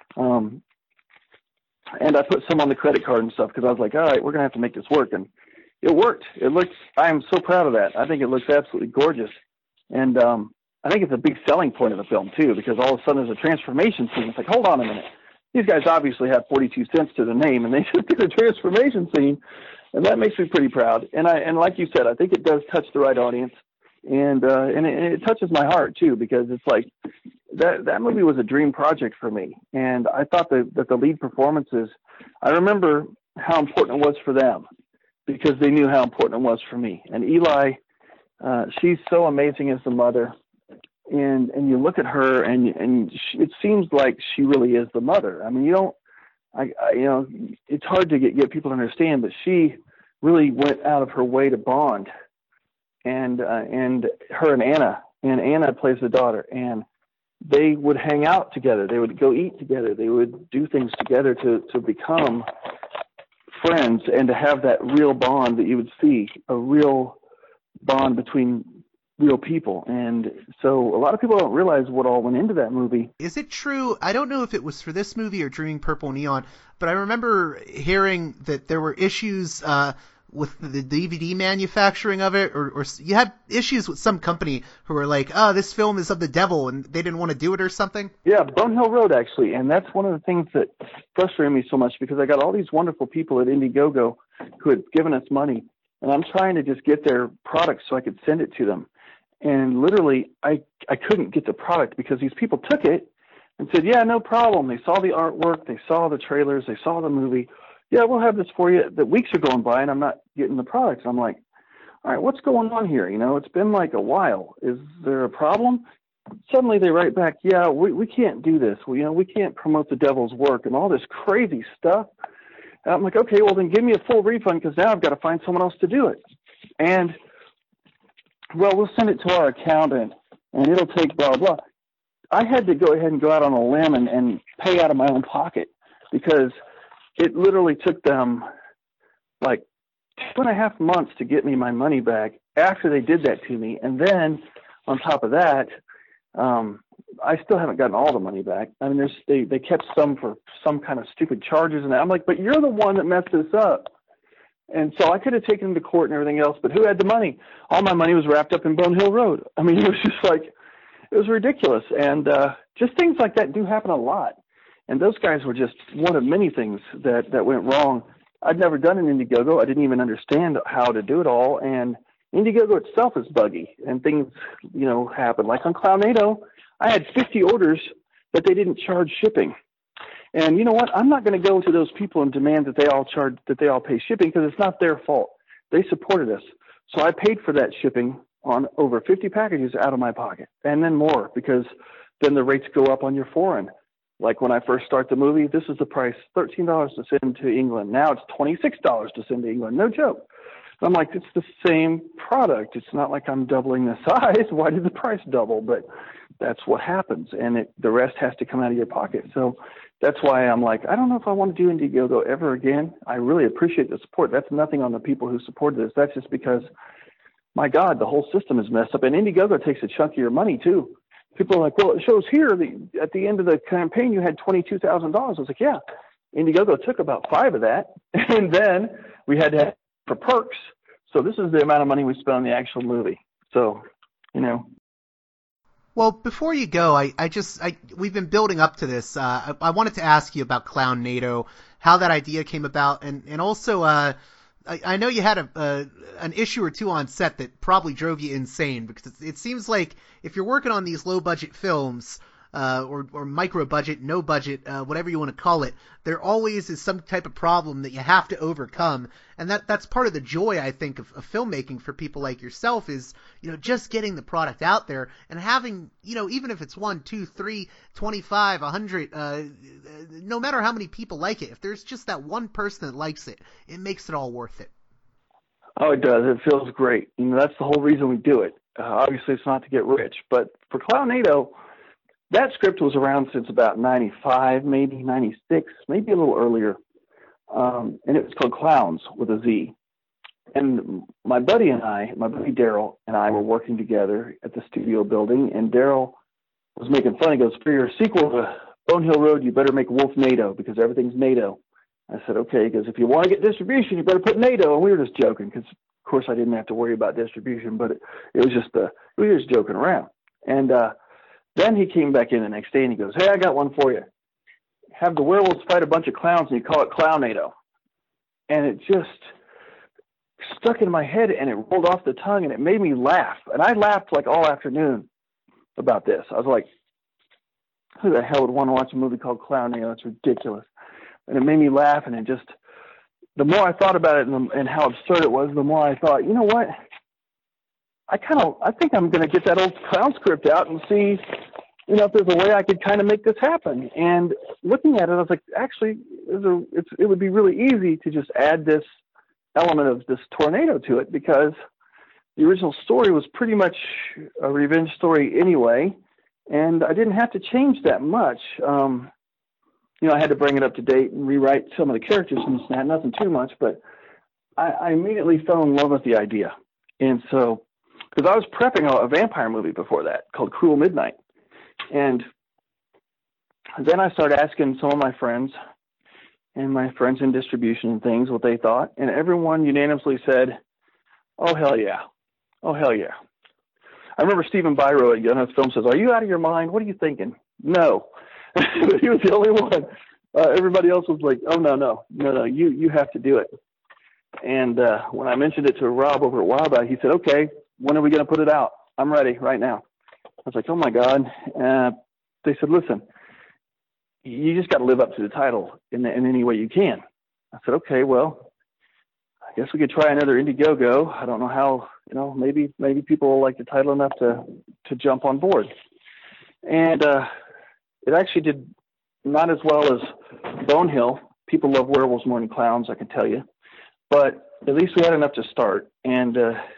And I put some on the credit card and stuff because I was like, all right, we're going to have to make this work. And it worked. I am so proud of that. I think it looks absolutely gorgeous. And I think it's a big selling point of the film, too, because all of a sudden there's a transformation scene. It's like, hold on a minute. These guys obviously have 42 cents to the name, and they just did a transformation scene. And that makes me pretty proud. And like you said, I think it does touch the right audience. And it touches my heart, too, because it's like that movie was a dream project for me. And I thought that the lead performances, I remember how important it was for them because they knew how important it was for me. And Eli, she's so amazing as the mother. And you look at her and it seems like she really is the mother. I mean, it's hard to get people to understand, but she really went out of her way to bond. And her and Anna plays the daughter, and they would hang out together. They would go eat together. They would do things together to become friends and to have that real bond that you would see, a real bond between real people. And so a lot of people don't realize what all went into that movie. Is it true? I don't know if it was for this movie or Dreaming Purple Neon, but I remember hearing that there were issues with the DVD manufacturing of it, or you had issues with some company who were like, oh, this film is of the devil, and they didn't want to do it or something? Yeah, Bonehill Road, actually. And that's one of the things that frustrated me so much, because I got all these wonderful people at Indiegogo who had given us money, and I'm trying to just get their products so I could send it to them. And literally, I couldn't get the product because these people took it and said, yeah, no problem. They saw the artwork, they saw the trailers, they saw the movie. Yeah, we'll have this for you. The weeks are going by and I'm not getting the products. I'm like, all right, what's going on here? It's been like a while. Is there a problem? Suddenly they write back, yeah, we can't do this. We can't promote the devil's work and all this crazy stuff. And I'm like, okay, well then give me a full refund because now I've got to find someone else to do it. And, well, we'll send it to our accountant and it'll take blah, blah. I had to go ahead and go out on a limb and pay out of my own pocket because it literally took them like 2.5 months to get me my money back after they did that to me. And then on top of that, I still haven't gotten all the money back. I mean, they kept some for some kind of stupid charges. And I'm like, but you're the one that messed this up. And so I could have taken them to court and everything else, but who had the money? All my money was wrapped up in Bonehill Road. I mean, it was just like, it was ridiculous. And just things like that do happen a lot. And those guys were just one of many things that went wrong. I'd never done an Indiegogo. I didn't even understand how to do it all. And Indiegogo itself is buggy and things, happen. Like on Clownado, I had 50 orders that they didn't charge shipping. And you know what? I'm not going to go to those people and demand that they all pay shipping because it's not their fault. They supported us. So I paid for that shipping on over 50 packages out of my pocket and then more because then the rates go up on your foreign. Like when I first start the movie, this is the price, $13 to send to England. Now it's $26 to send to England. No joke. I'm like, it's the same product. It's not like I'm doubling the size. Why did the price double? But that's what happens. And the rest has to come out of your pocket. So that's why I'm like, I don't know if I want to do Indiegogo ever again. I really appreciate the support. That's nothing on the people who supported this. That's just because, my God, the whole system is messed up. And Indiegogo takes a chunk of your money, too. People are like, well, it shows here at the end of the campaign you had $22,000. I was like, yeah, Indiegogo took about 5 of that, and then we had to have for perks. So this is the amount of money we spent on the actual movie. So, Well, before you go, we've been building up to this. I wanted to ask you about Clownado, how that idea came about, and also I know you had an issue or two on set that probably drove you insane, because it seems like if you're working on these low budget films, or micro budget, no budget, whatever you want to call it, there always is some type of problem that you have to overcome. And that's part of the joy, I think, of filmmaking for people like yourself is, just getting the product out there and having, even if it's 1, 2, 3, 25, 100, no matter how many people like it, if there's just that one person that likes it, it makes it all worth it. Oh, it does. It feels great. That's the whole reason we do it. Obviously, it's not to get rich, but for Clownado, that script was around since about 95, maybe 96, maybe a little earlier. And it was called Clowns with a Z. And my buddy Daryl and I were working together at the studio building, and Daryl was making fun. He goes, for your sequel to Bone Hill Road, you better make Wolfnado because everything's NATO. I said, okay, because if you want to get distribution, you better put NATO. And we were just joking because, of course, I didn't have to worry about distribution, but it was just, we were just joking around. And, then he came back in the next day and he goes, hey, I got one for you. Have the werewolves fight a bunch of clowns and you call it Clownado. And it just stuck in my head and it rolled off the tongue and it made me laugh. And I laughed like all afternoon about this. I was like, who the hell would want to watch a movie called Clownado? It's ridiculous. And it made me laugh, and it just, the more I thought about it and how absurd it was, the more I thought, you know what? I think I'm going to get that old clown script out and see, if there's a way I could kind of make this happen. And looking at it, I was like, actually, it would be really easy to just add this element of this tornado to it, because the original story was pretty much a revenge story anyway, and I didn't have to change that much. I had to bring it up to date and rewrite some of the characters and that, nothing too much, but I immediately fell in love with the idea. And so, because I was prepping a vampire movie before that called Cruel Midnight. And then I started asking some of my friends and my friends in distribution and things what they thought. And everyone unanimously said, oh, hell yeah. Oh, hell yeah. I remember Stephen Biro at Gunhouse Film says, are you out of your mind? What are you thinking? No. He was the only one. Everybody else was like, oh, no, you have to do it. And when I mentioned it to Rob over at Wildeye, he said, okay, when are we going to put it out? I'm ready right now. I was like, oh, my God. They said, listen, you just got to live up to the title in any way you can. I said, okay, well, I guess we could try another Indiegogo. I don't know how, maybe people will like the title enough to jump on board. And it actually did not as well as Bone Hill. People love werewolves more than clowns, I can tell you. But at least we had enough to start. And,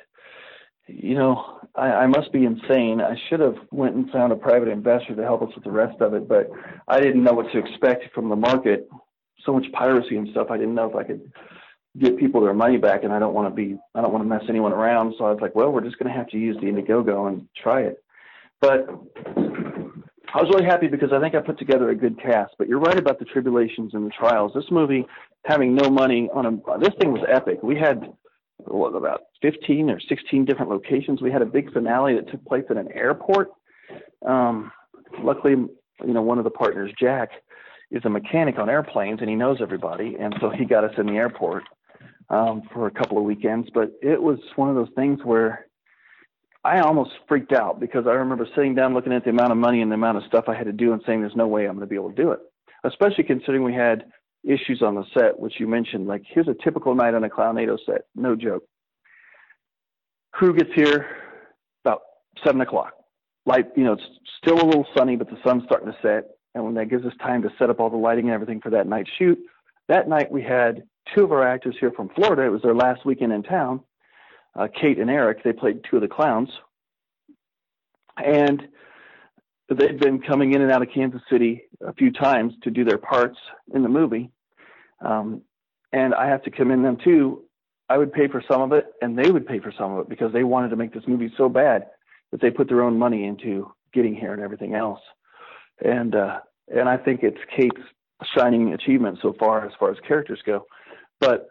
I must be insane. I should have went and found a private investor to help us with the rest of it, but I didn't know what to expect from the market. So much piracy and stuff. I didn't know if I could get people their money back, and I don't want to mess anyone around. So I was like, well, we're just going to have to use the Indiegogo and try it. But I was really happy because I think I put together a good cast. But you're right about the tribulations and the trials. This movie, having no money this thing was epic. We had about 15 or 16 different locations. We had a big finale that took place at an airport. Luckily, one of the partners, Jack, is a mechanic on airplanes, and he knows everybody. And so he got us in the airport for a couple of weekends. But it was one of those things where I almost freaked out, because I remember sitting down looking at the amount of money and the amount of stuff I had to do and saying there's no way I'm going to be able to do it, especially considering we had issues on the set, which you mentioned. Like, here's a typical night on a Clownado set. No joke. Crew gets here about 7 o'clock. It's still a little sunny, but the sun's starting to set. And when that gives us time to set up all the lighting and everything for that night's shoot, that night we had 2 of our actors here from Florida. It was their last weekend in town. Kate and Eric, they played 2 of the clowns. And they'd been coming in and out of Kansas City a few times to do their parts in the movie. And I have to commend them too. I would pay for some of it, and they would pay for some of it, because they wanted to make this movie so bad that they put their own money into getting here and everything else. And I think it's Kate's shining achievement so far as characters go. But,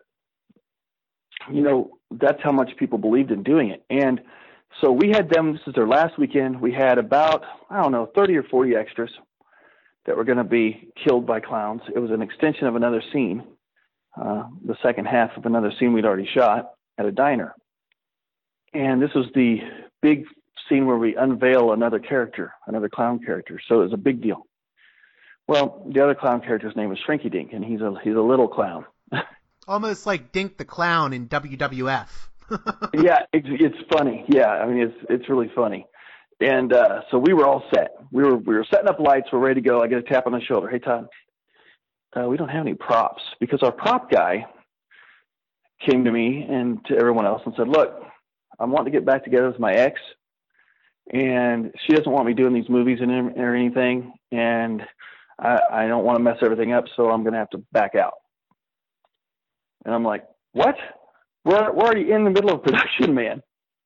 that's how much people believed in doing it. And so we had them, this is their last weekend. We had about, 30 or 40 extras that were going to be killed by clowns. It was an extension of another scene. the second half of another scene we'd already shot at a diner. And this was the big scene where we unveil another character, another clown character. So it was a big deal. Well, the other clown character's name is Shrinky Dink, and he's a little clown. Almost like Dink the Clown in WWF. Yeah, it's funny. Yeah, I mean, it's really funny. And so we were all set. We were setting up lights. We're ready to go. I get a tap on the shoulder. Hey, Todd, we don't have any props, because our prop guy came to me and to everyone else and said, look, I'm wanting to get back together with my ex, and she doesn't want me doing these movies or anything, and I don't want to mess everything up, so I'm going to have to back out. And I'm like, what? We're already in the middle of production, man.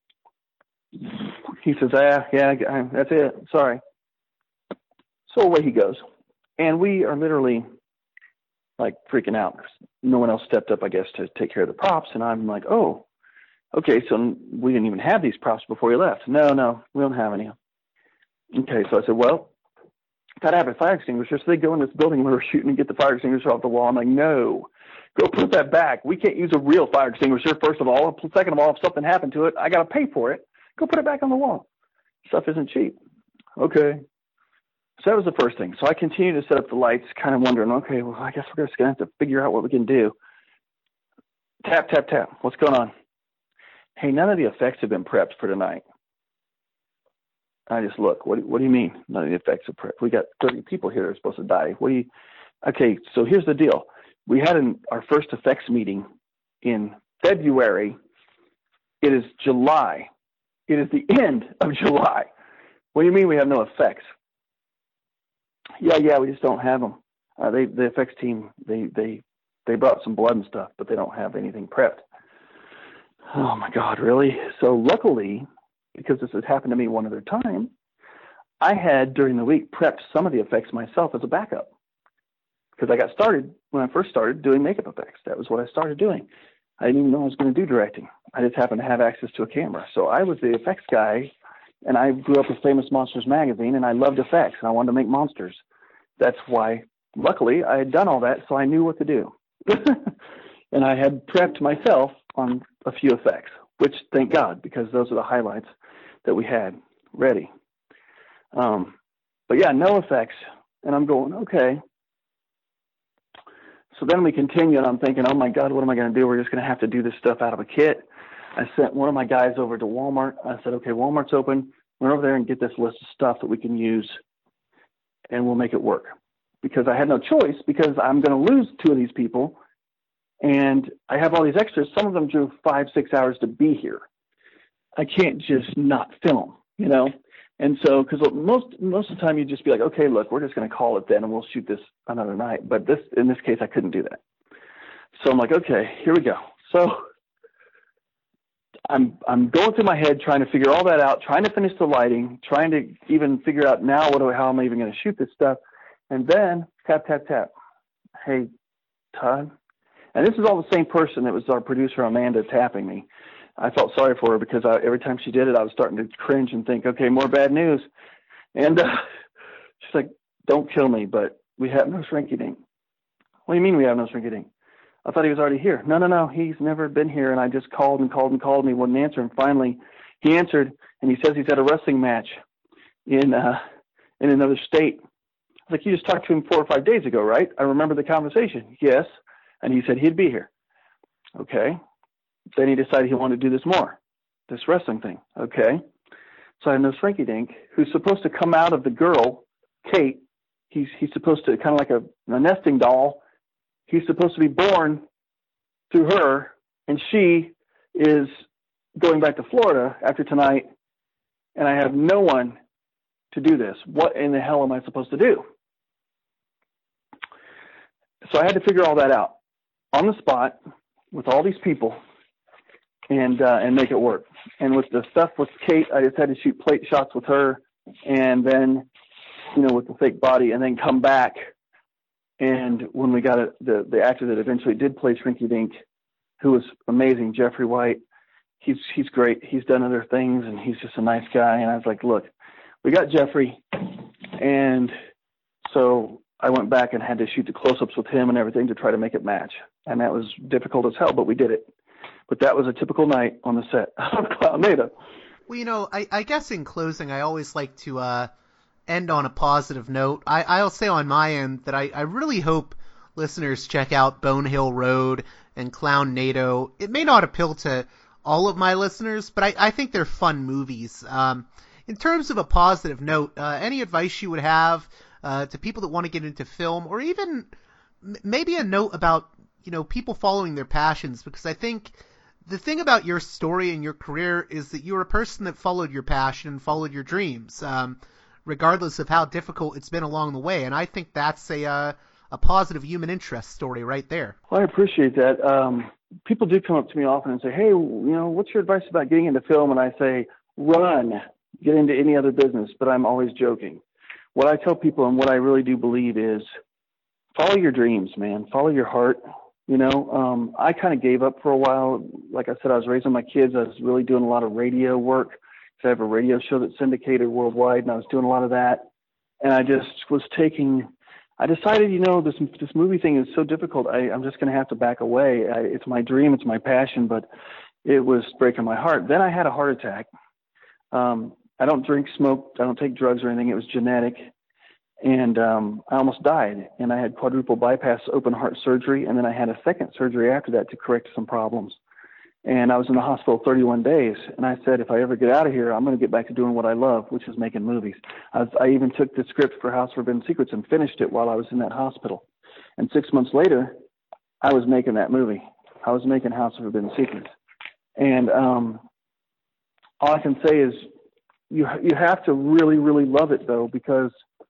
He says, yeah, that's it. Sorry. So away he goes. And we are literally like freaking out. No one else stepped up, I guess, to take care of the props. And I'm like, oh, okay. So we didn't even have these props before you left. No, we don't have any. Okay. So I said, well, gotta have a fire extinguisher. So they go in this building where we're shooting and get the fire extinguisher off the wall. I'm like, no, go put that back. We can't use a real fire extinguisher, first of all. Second of all, if something happened to it, I got to pay for it. Go put it back on the wall. Stuff isn't cheap. Okay. So that was the first thing. So I continued to set up the lights, kind of wondering, okay, well, I guess we're just going to have to figure out what we can do. Tap, tap, tap. What's going on? Hey, none of the effects have been prepped for tonight. I just look, what do you mean none of the effects are prepped? We got 30 people here that are supposed to die. Okay, so here's the deal. We had our first effects meeting in February. It is July. It is the end of July. What do you mean we have no effects? Yeah, we just don't have them. The effects team, they brought some blood and stuff, but they don't have anything prepped. Oh my God, really? So luckily, because this has happened to me one other time, I had during the week prepped some of the effects myself as a backup. Because I got started when I first started doing makeup effects. That was what I started doing. I didn't even know I was going to do directing. I just happened to have access to a camera. So I was the effects guy, and I grew up with Famous Monsters magazine, and I loved effects, and I wanted to make monsters. That's why, luckily, I had done all that, so I knew what to do. And I had prepped myself on a few effects, which, thank God, because those are the highlights that we had ready. But yeah, no effects. And I'm going, okay. So then we continue, and I'm thinking, oh my God, what am I going to do? We're just going to have to do this stuff out of a kit. I sent one of my guys over to Walmart. I said, okay, Walmart's open. Run over there and get this list of stuff that we can use, and we'll make it work. Because I had no choice, because I'm going to lose two of these people, and I have all these extras. Some of them drove 5-6 hours to be here. I can't just not film, you know? And so, because most of the time you just be like, okay, look, we're just going to call it then, and we'll shoot this another night. But in this case, I couldn't do that. So I'm like, okay, here we go. So I'm going through my head, trying to figure all that out, trying to finish the lighting, trying to even figure out now how am I even going to shoot this stuff. And then tap, tap, tap. Hey, Todd. And this is all the same person that was our producer, Amanda, tapping me. I felt sorry for her because every time she did it, I was starting to cringe and think, okay, more bad news. And she's like, don't kill me, but we have no Shrinky Dink. What do you mean we have no Shrinky Dink? I thought he was already here. No, he's never been here. And I just called and he wouldn't answer. And finally he answered, and he says he's at a wrestling match in another state. I was like, you just talked to him 4 or 5 days ago, right? I remember the conversation. Yes. And he said he'd be here. Okay. Then he decided he wanted to do this wrestling thing. Okay. So I have no Shrinky Dink, who's supposed to come out of the girl, Kate. He's supposed to, kind of like a nesting doll. He's supposed to be born through her, and she is going back to Florida after tonight, and I have no one to do this. What in the hell am I supposed to do? So I had to figure all that out on the spot with all these people and make it work. And with the stuff with Kate, I just had to shoot plate shots with her, and then, with the fake body, and then come back. And when we got the actor that eventually did play Shrinky Dink, who was amazing, Jeffrey White, he's great. He's done other things, and he's just a nice guy. And I was like, look, we got Jeffrey. And so I went back and had to shoot the close-ups with him and everything to try to make it match. And that was difficult as hell, but we did it. But that was a typical night on the set of Clownada. Well, I guess in closing, I always like to end on a positive note. I'll say on my end that I really hope listeners check out Bone Hill Road and Clownado. It may not appeal to all of my listeners, but I think they're fun movies. In terms of a positive note, any advice you would have to people that want to get into film, or even maybe a note about, people following their passions? Because I think the thing about your story and your career is that you're a person that followed your passion and followed your dreams, regardless of how difficult it's been along the way. And I think that's a positive human interest story right there. Well, I appreciate that. People do come up to me often and say, hey, what's your advice about getting into film? And I say, run, get into any other business. But I'm always joking. What I tell people and what I really do believe is follow your dreams, man. Follow your heart. I kind of gave up for a while. Like I said, I was raising my kids. I was really doing a lot of radio work. So I have a radio show that's syndicated worldwide, and I was doing a lot of that. And I just was I decided, this movie thing is so difficult. I'm just going to have to back away. It's my dream. It's my passion, but it was breaking my heart. Then I had a heart attack. I don't drink, smoke. I don't take drugs or anything. It was genetic. And I almost died. And I had quadruple bypass open heart surgery. And then I had a second surgery after that to correct some problems. And I was in the hospital 31 days. And I said, if I ever get out of here, I'm going to get back to doing what I love, which is making movies. I even took the script for House of Forbidden Secrets and finished it while I was in that hospital. And 6 months later, I was making that movie. I was making House of Forbidden Secrets. And all I can say is you have to really, really love it, though, because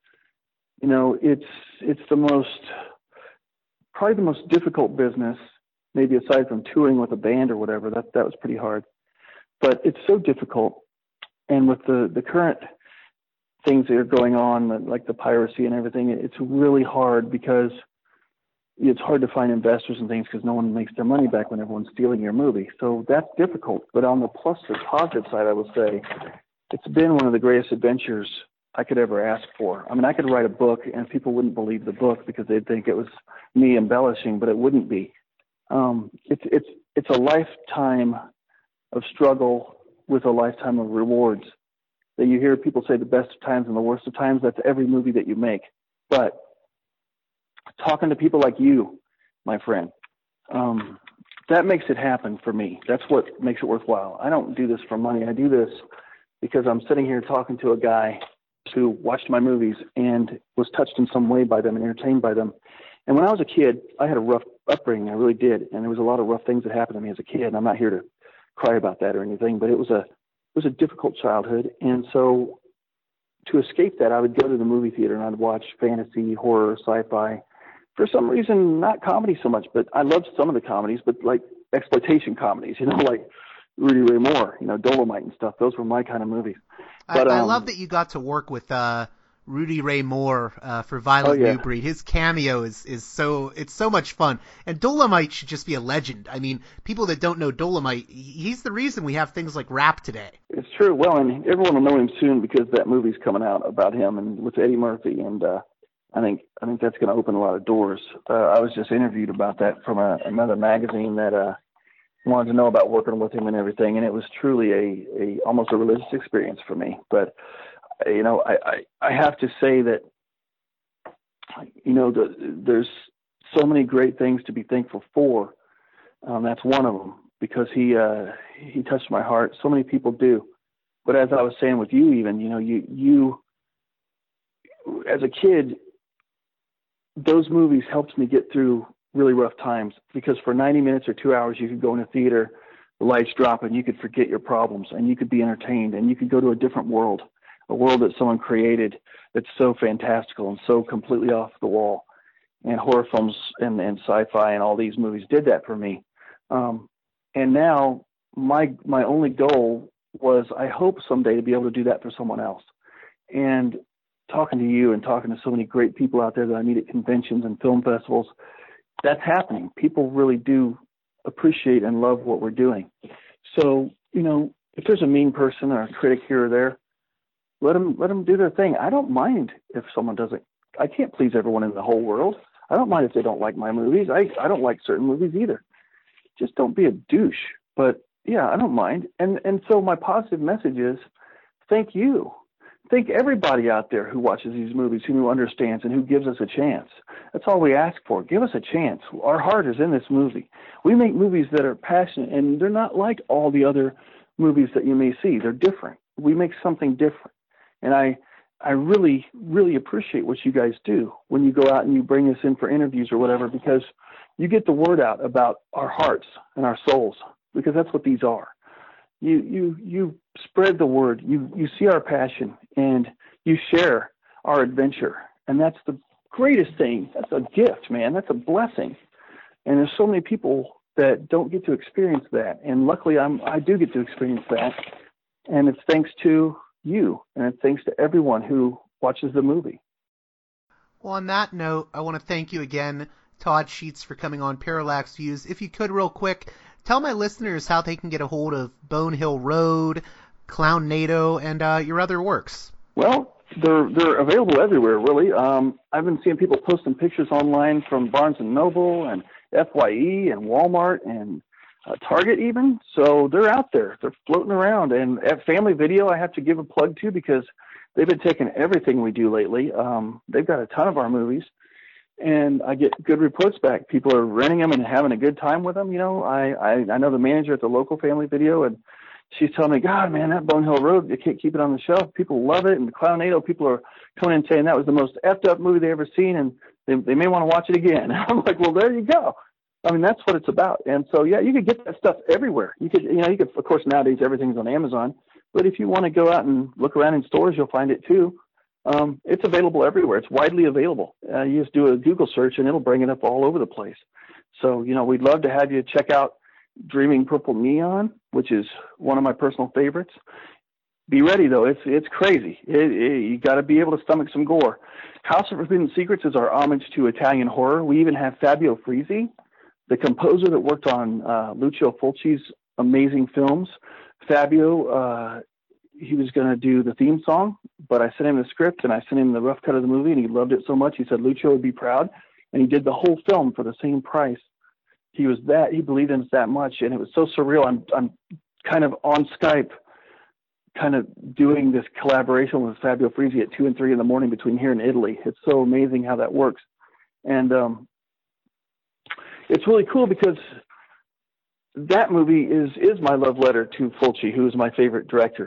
it's probably the most difficult business, maybe aside from touring with a band or whatever. That was pretty hard, but it's so difficult. And with the current things that are going on, like the piracy and everything, it's really hard because it's hard to find investors and things because no one makes their money back when everyone's stealing your movie. So that's difficult. But on the plus or positive side, I will say it's been one of the greatest adventures I could ever ask for. I mean, I could write a book and people wouldn't believe the book because they'd think it was me embellishing, but it wouldn't be. It's a lifetime of struggle with a lifetime of rewards. That you hear people say the best of times and the worst of times. That's every movie that you make. But talking to people like you, my friend, that makes it happen for me. That's what makes it worthwhile. I don't do this for money. I do this because I'm sitting here talking to a guy who watched my movies and was touched in some way by them and entertained by them. And when I was a kid, I had a rough upbringing. I really did. And there was a lot of rough things that happened to me as a kid. And I'm not here to cry about that or anything, but it was a difficult childhood. And so to escape that, I would go to the movie theater and I'd watch fantasy, horror, sci-fi. For some reason, not comedy so much, but I loved some of the comedies, but like exploitation comedies, like Rudy Ray Moore, Dolomite and stuff. Those were my kind of movies. But, I love that you got to work with Rudy Ray Moore for Violent New Breed. His cameo is so much fun. And Dolomite should just be a legend. I mean, people that don't know Dolomite, he's the reason we have things like rap today. It's true. Well, and everyone will know him soon because that movie's coming out about him and with Eddie Murphy. And I think that's going to open a lot of doors. I was just interviewed about that from another magazine that wanted to know about working with him and everything. And it was truly a almost a religious experience for me. But I have to say that, there's so many great things to be thankful for. That's one of them because he touched my heart. So many people do. But as I was saying with you, even, you as a kid, those movies helped me get through really rough times because for 90 minutes or 2 hours, you could go in a theater, the lights drop and you could forget your problems and you could be entertained and you could go to a different world. A world that someone created that's so fantastical and so completely off the wall. And horror films and sci-fi and all these movies did that for me. And now my only goal was I hope someday to be able to do that for someone else. And talking to you and talking to so many great people out there that I meet at conventions and film festivals, that's happening. People really do appreciate and love what we're doing. So, if there's a mean person or a critic here or there, let them do their thing. I don't mind if someone doesn't I can't please everyone in the whole world. I don't mind if they don't like my movies. I don't like certain movies either. Just don't be a douche. But yeah, I don't mind. And so my positive message is, thank you. Thank everybody out there who watches these movies, who understands, and who gives us a chance. That's all we ask for. Give us a chance. Our heart is in this movie. We make movies that are passionate, and they're not like all the other movies that you may see. They're different. We make something different. And I really, really appreciate what you guys do when you go out and you bring us in for interviews or whatever, because you get the word out about our hearts and our souls, because that's what these are. You spread the word. You see our passion, and you share our adventure. And that's the greatest thing. That's a gift, man. That's a blessing. And there's so many people that don't get to experience that. And luckily I do get to experience that. And it's thanks to you, and it's thanks to everyone who watches the movie. Well, on that note, I want to thank you again, Todd Sheets, for coming on Parallax Views. If you could, real quick, tell my listeners how they can get a hold of Bone Hill Road, Clownado, and your other works. Well, they're available everywhere, really. I've been seeing people posting pictures online from Barnes & Noble and FYE and Walmart and Target even. So they're out there. They're floating around. And at Family Video, I have to give a plug to, because they've been taking everything we do lately. They've got a ton of our movies, and I get good reports back. People are renting them and having a good time with them. You know, I know the manager at the local Family Video, and she's telling me, God, man, that Bone Hill Road, you can't keep it on the shelf. People love it. And Clownado, people are coming in saying that was the most effed up movie they ever seen, and they may want to watch it again. I'm like, well, there you go. I mean, that's what it's about. And so, yeah, you could get that stuff everywhere. You could, of course, nowadays everything's on Amazon, but if you want to go out and look around in stores, you'll find it too. It's available everywhere. It's widely available. You just do a Google search and it'll bring it up all over the place. So, we'd love to have you check out Dreaming Purple Neon, which is one of my personal favorites. Be ready, though. It's crazy. You got to be able to stomach some gore. House of Forbidden Secrets is our homage to Italian horror. We even have Fabio Frizzi, the composer that worked on Lucio Fulci's amazing films. Fabio, he was going to do the theme song, but I sent him the script and I sent him the rough cut of the movie, and he loved it so much. He said Lucio would be proud, and he did the whole film for the same price. He believed in us that much, and it was so surreal. I'm kind of on Skype, kind of doing this collaboration with Fabio Frizzi at 2 and 3 in the morning between here and Italy. It's so amazing how that works. And it's really cool because that movie is my love letter to Fulci, who is my favorite director.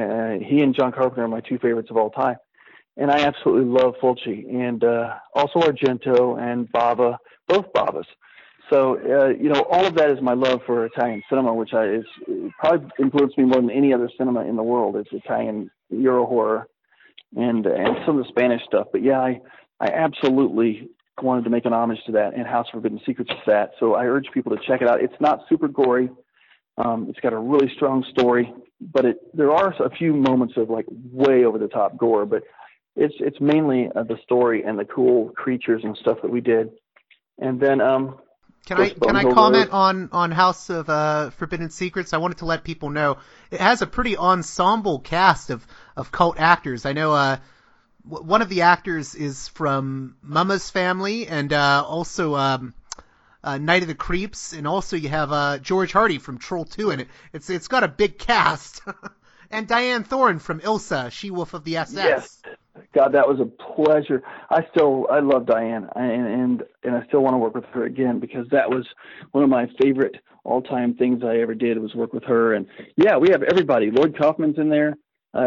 He and John Carpenter are my two favorites of all time. And I absolutely love Fulci, and also Argento and Bava, both Bavas. So, all of that is my love for Italian cinema, which is probably influenced me more than any other cinema in the world. It's Italian Euro horror and some of the Spanish stuff. But yeah, I absolutely wanted to make an homage to that, and House of Forbidden Secrets is that. So I urge people to check it out. It's not super gory. It's got a really strong story, but there are a few moments of like way over the top gore, but it's mainly the story and the cool creatures and stuff that we did. And then Can I comment on House of Forbidden Secrets? I wanted to let people know it has a pretty ensemble cast of cult actors. I know one of the actors is from Mama's Family, and also Night of the Creeps, and also you have George Hardy from Troll 2 in it. It's got a big cast. And Diane Thorne from Ilsa, She-Wolf of the SS. Yes. God, that was a pleasure. I love Diane, and I still want to work with her again, because that was one of my favorite all-time things I ever did, was work with her. And yeah, we have everybody. Lloyd Kaufman's in there.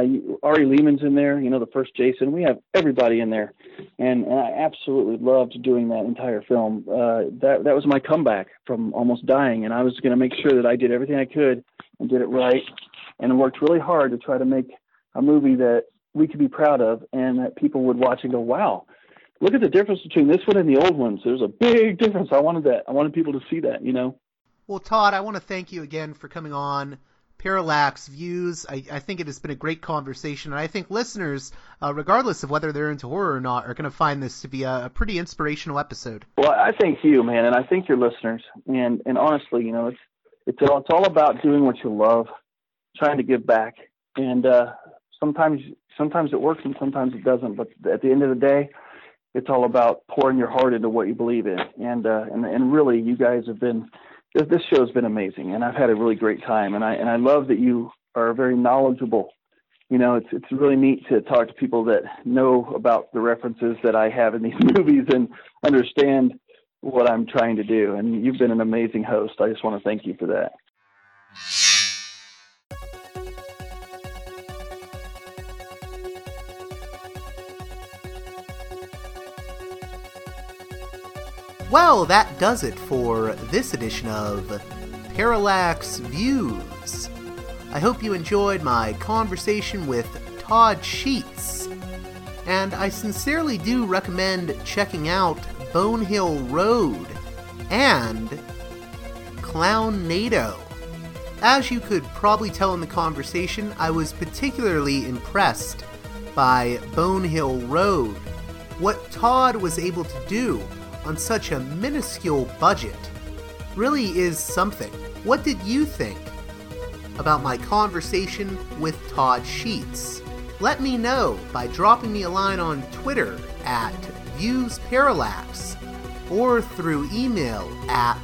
Ari Lehman's in there, the first Jason. We have everybody in there. And I absolutely loved doing that entire film. That was my comeback from almost dying, and I was going to make sure that I did everything I could and did it right, and worked really hard to try to make a movie that we could be proud of, and that people would watch and go, wow, look at the difference between this one and the old ones. There's a big difference. I wanted that. I wanted people to see that, Well, Todd, I want to thank you again for coming on Parallax Views. I think it has been a great conversation, and I think listeners, regardless of whether they're into horror or not, are going to find this to be a pretty inspirational episode. Well, I thank you, man, and I thank your listeners. And honestly, it's all about doing what you love, trying to give back. And sometimes it works and sometimes it doesn't. But at the end of the day, it's all about pouring your heart into what you believe in. And really, you guys have been, this show has been amazing, and I've had a really great time. And I love that you are very knowledgeable. You know, it's really neat to talk to people that know about the references that I have in these movies and understand what I'm trying to do. And you've been an amazing host. I just want to thank you for that. Well, that does it for this edition of Parallax Views. I hope you enjoyed my conversation with Todd Sheets, and I sincerely do recommend checking out Bonehill Road and Clownado. As you could probably tell in the conversation, I was particularly impressed by Bonehill Road. What Todd was able to do on such a minuscule budget really is something. What did you think about my conversation with Todd Sheets? Let me know by dropping me a line on Twitter at ViewsParallax or through email at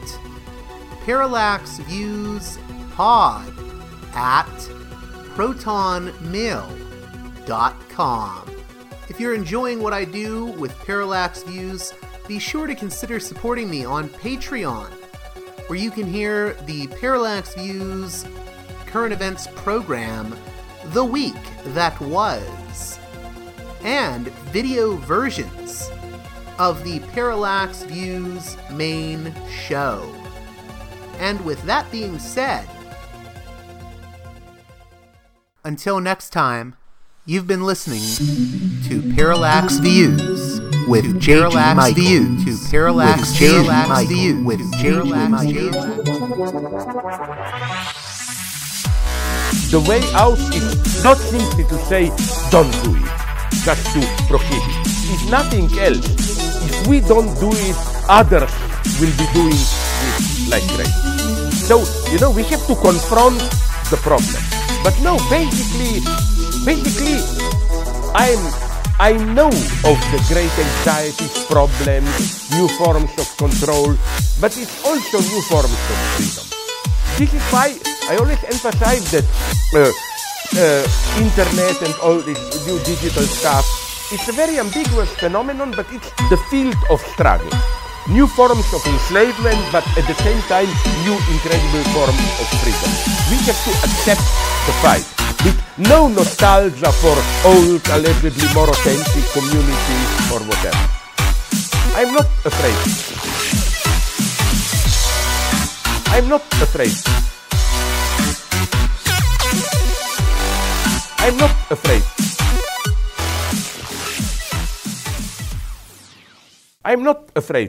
parallaxviewspod@protonmail.com. If you're enjoying what I do with Parallax Views, be sure to consider supporting me on Patreon, where you can hear the Parallax Views current events program, The Week That Was, and video versions of the Parallax Views main show. And with that being said, until next time, you've been listening to Parallax Views with Parallax Views to Parallax Views with Parallax Views. The way out is not simply to say, don't do it, just to prohibit. If nothing else, if we don't do it, others will be doing it like crazy. So, we have to confront the problem. But no, basically, I know of the great anxieties, problems, new forms of control, but it's also new forms of freedom. This is why I always emphasize that internet and all this new digital stuff, it's a very ambiguous phenomenon, but it's the field of struggle. New forms of enslavement, but at the same time, new incredible forms of freedom. We have to accept the fight with no nostalgia for old, allegedly more authentic communities or whatever. I'm not afraid. I'm not afraid. I'm not afraid. I'm not afraid.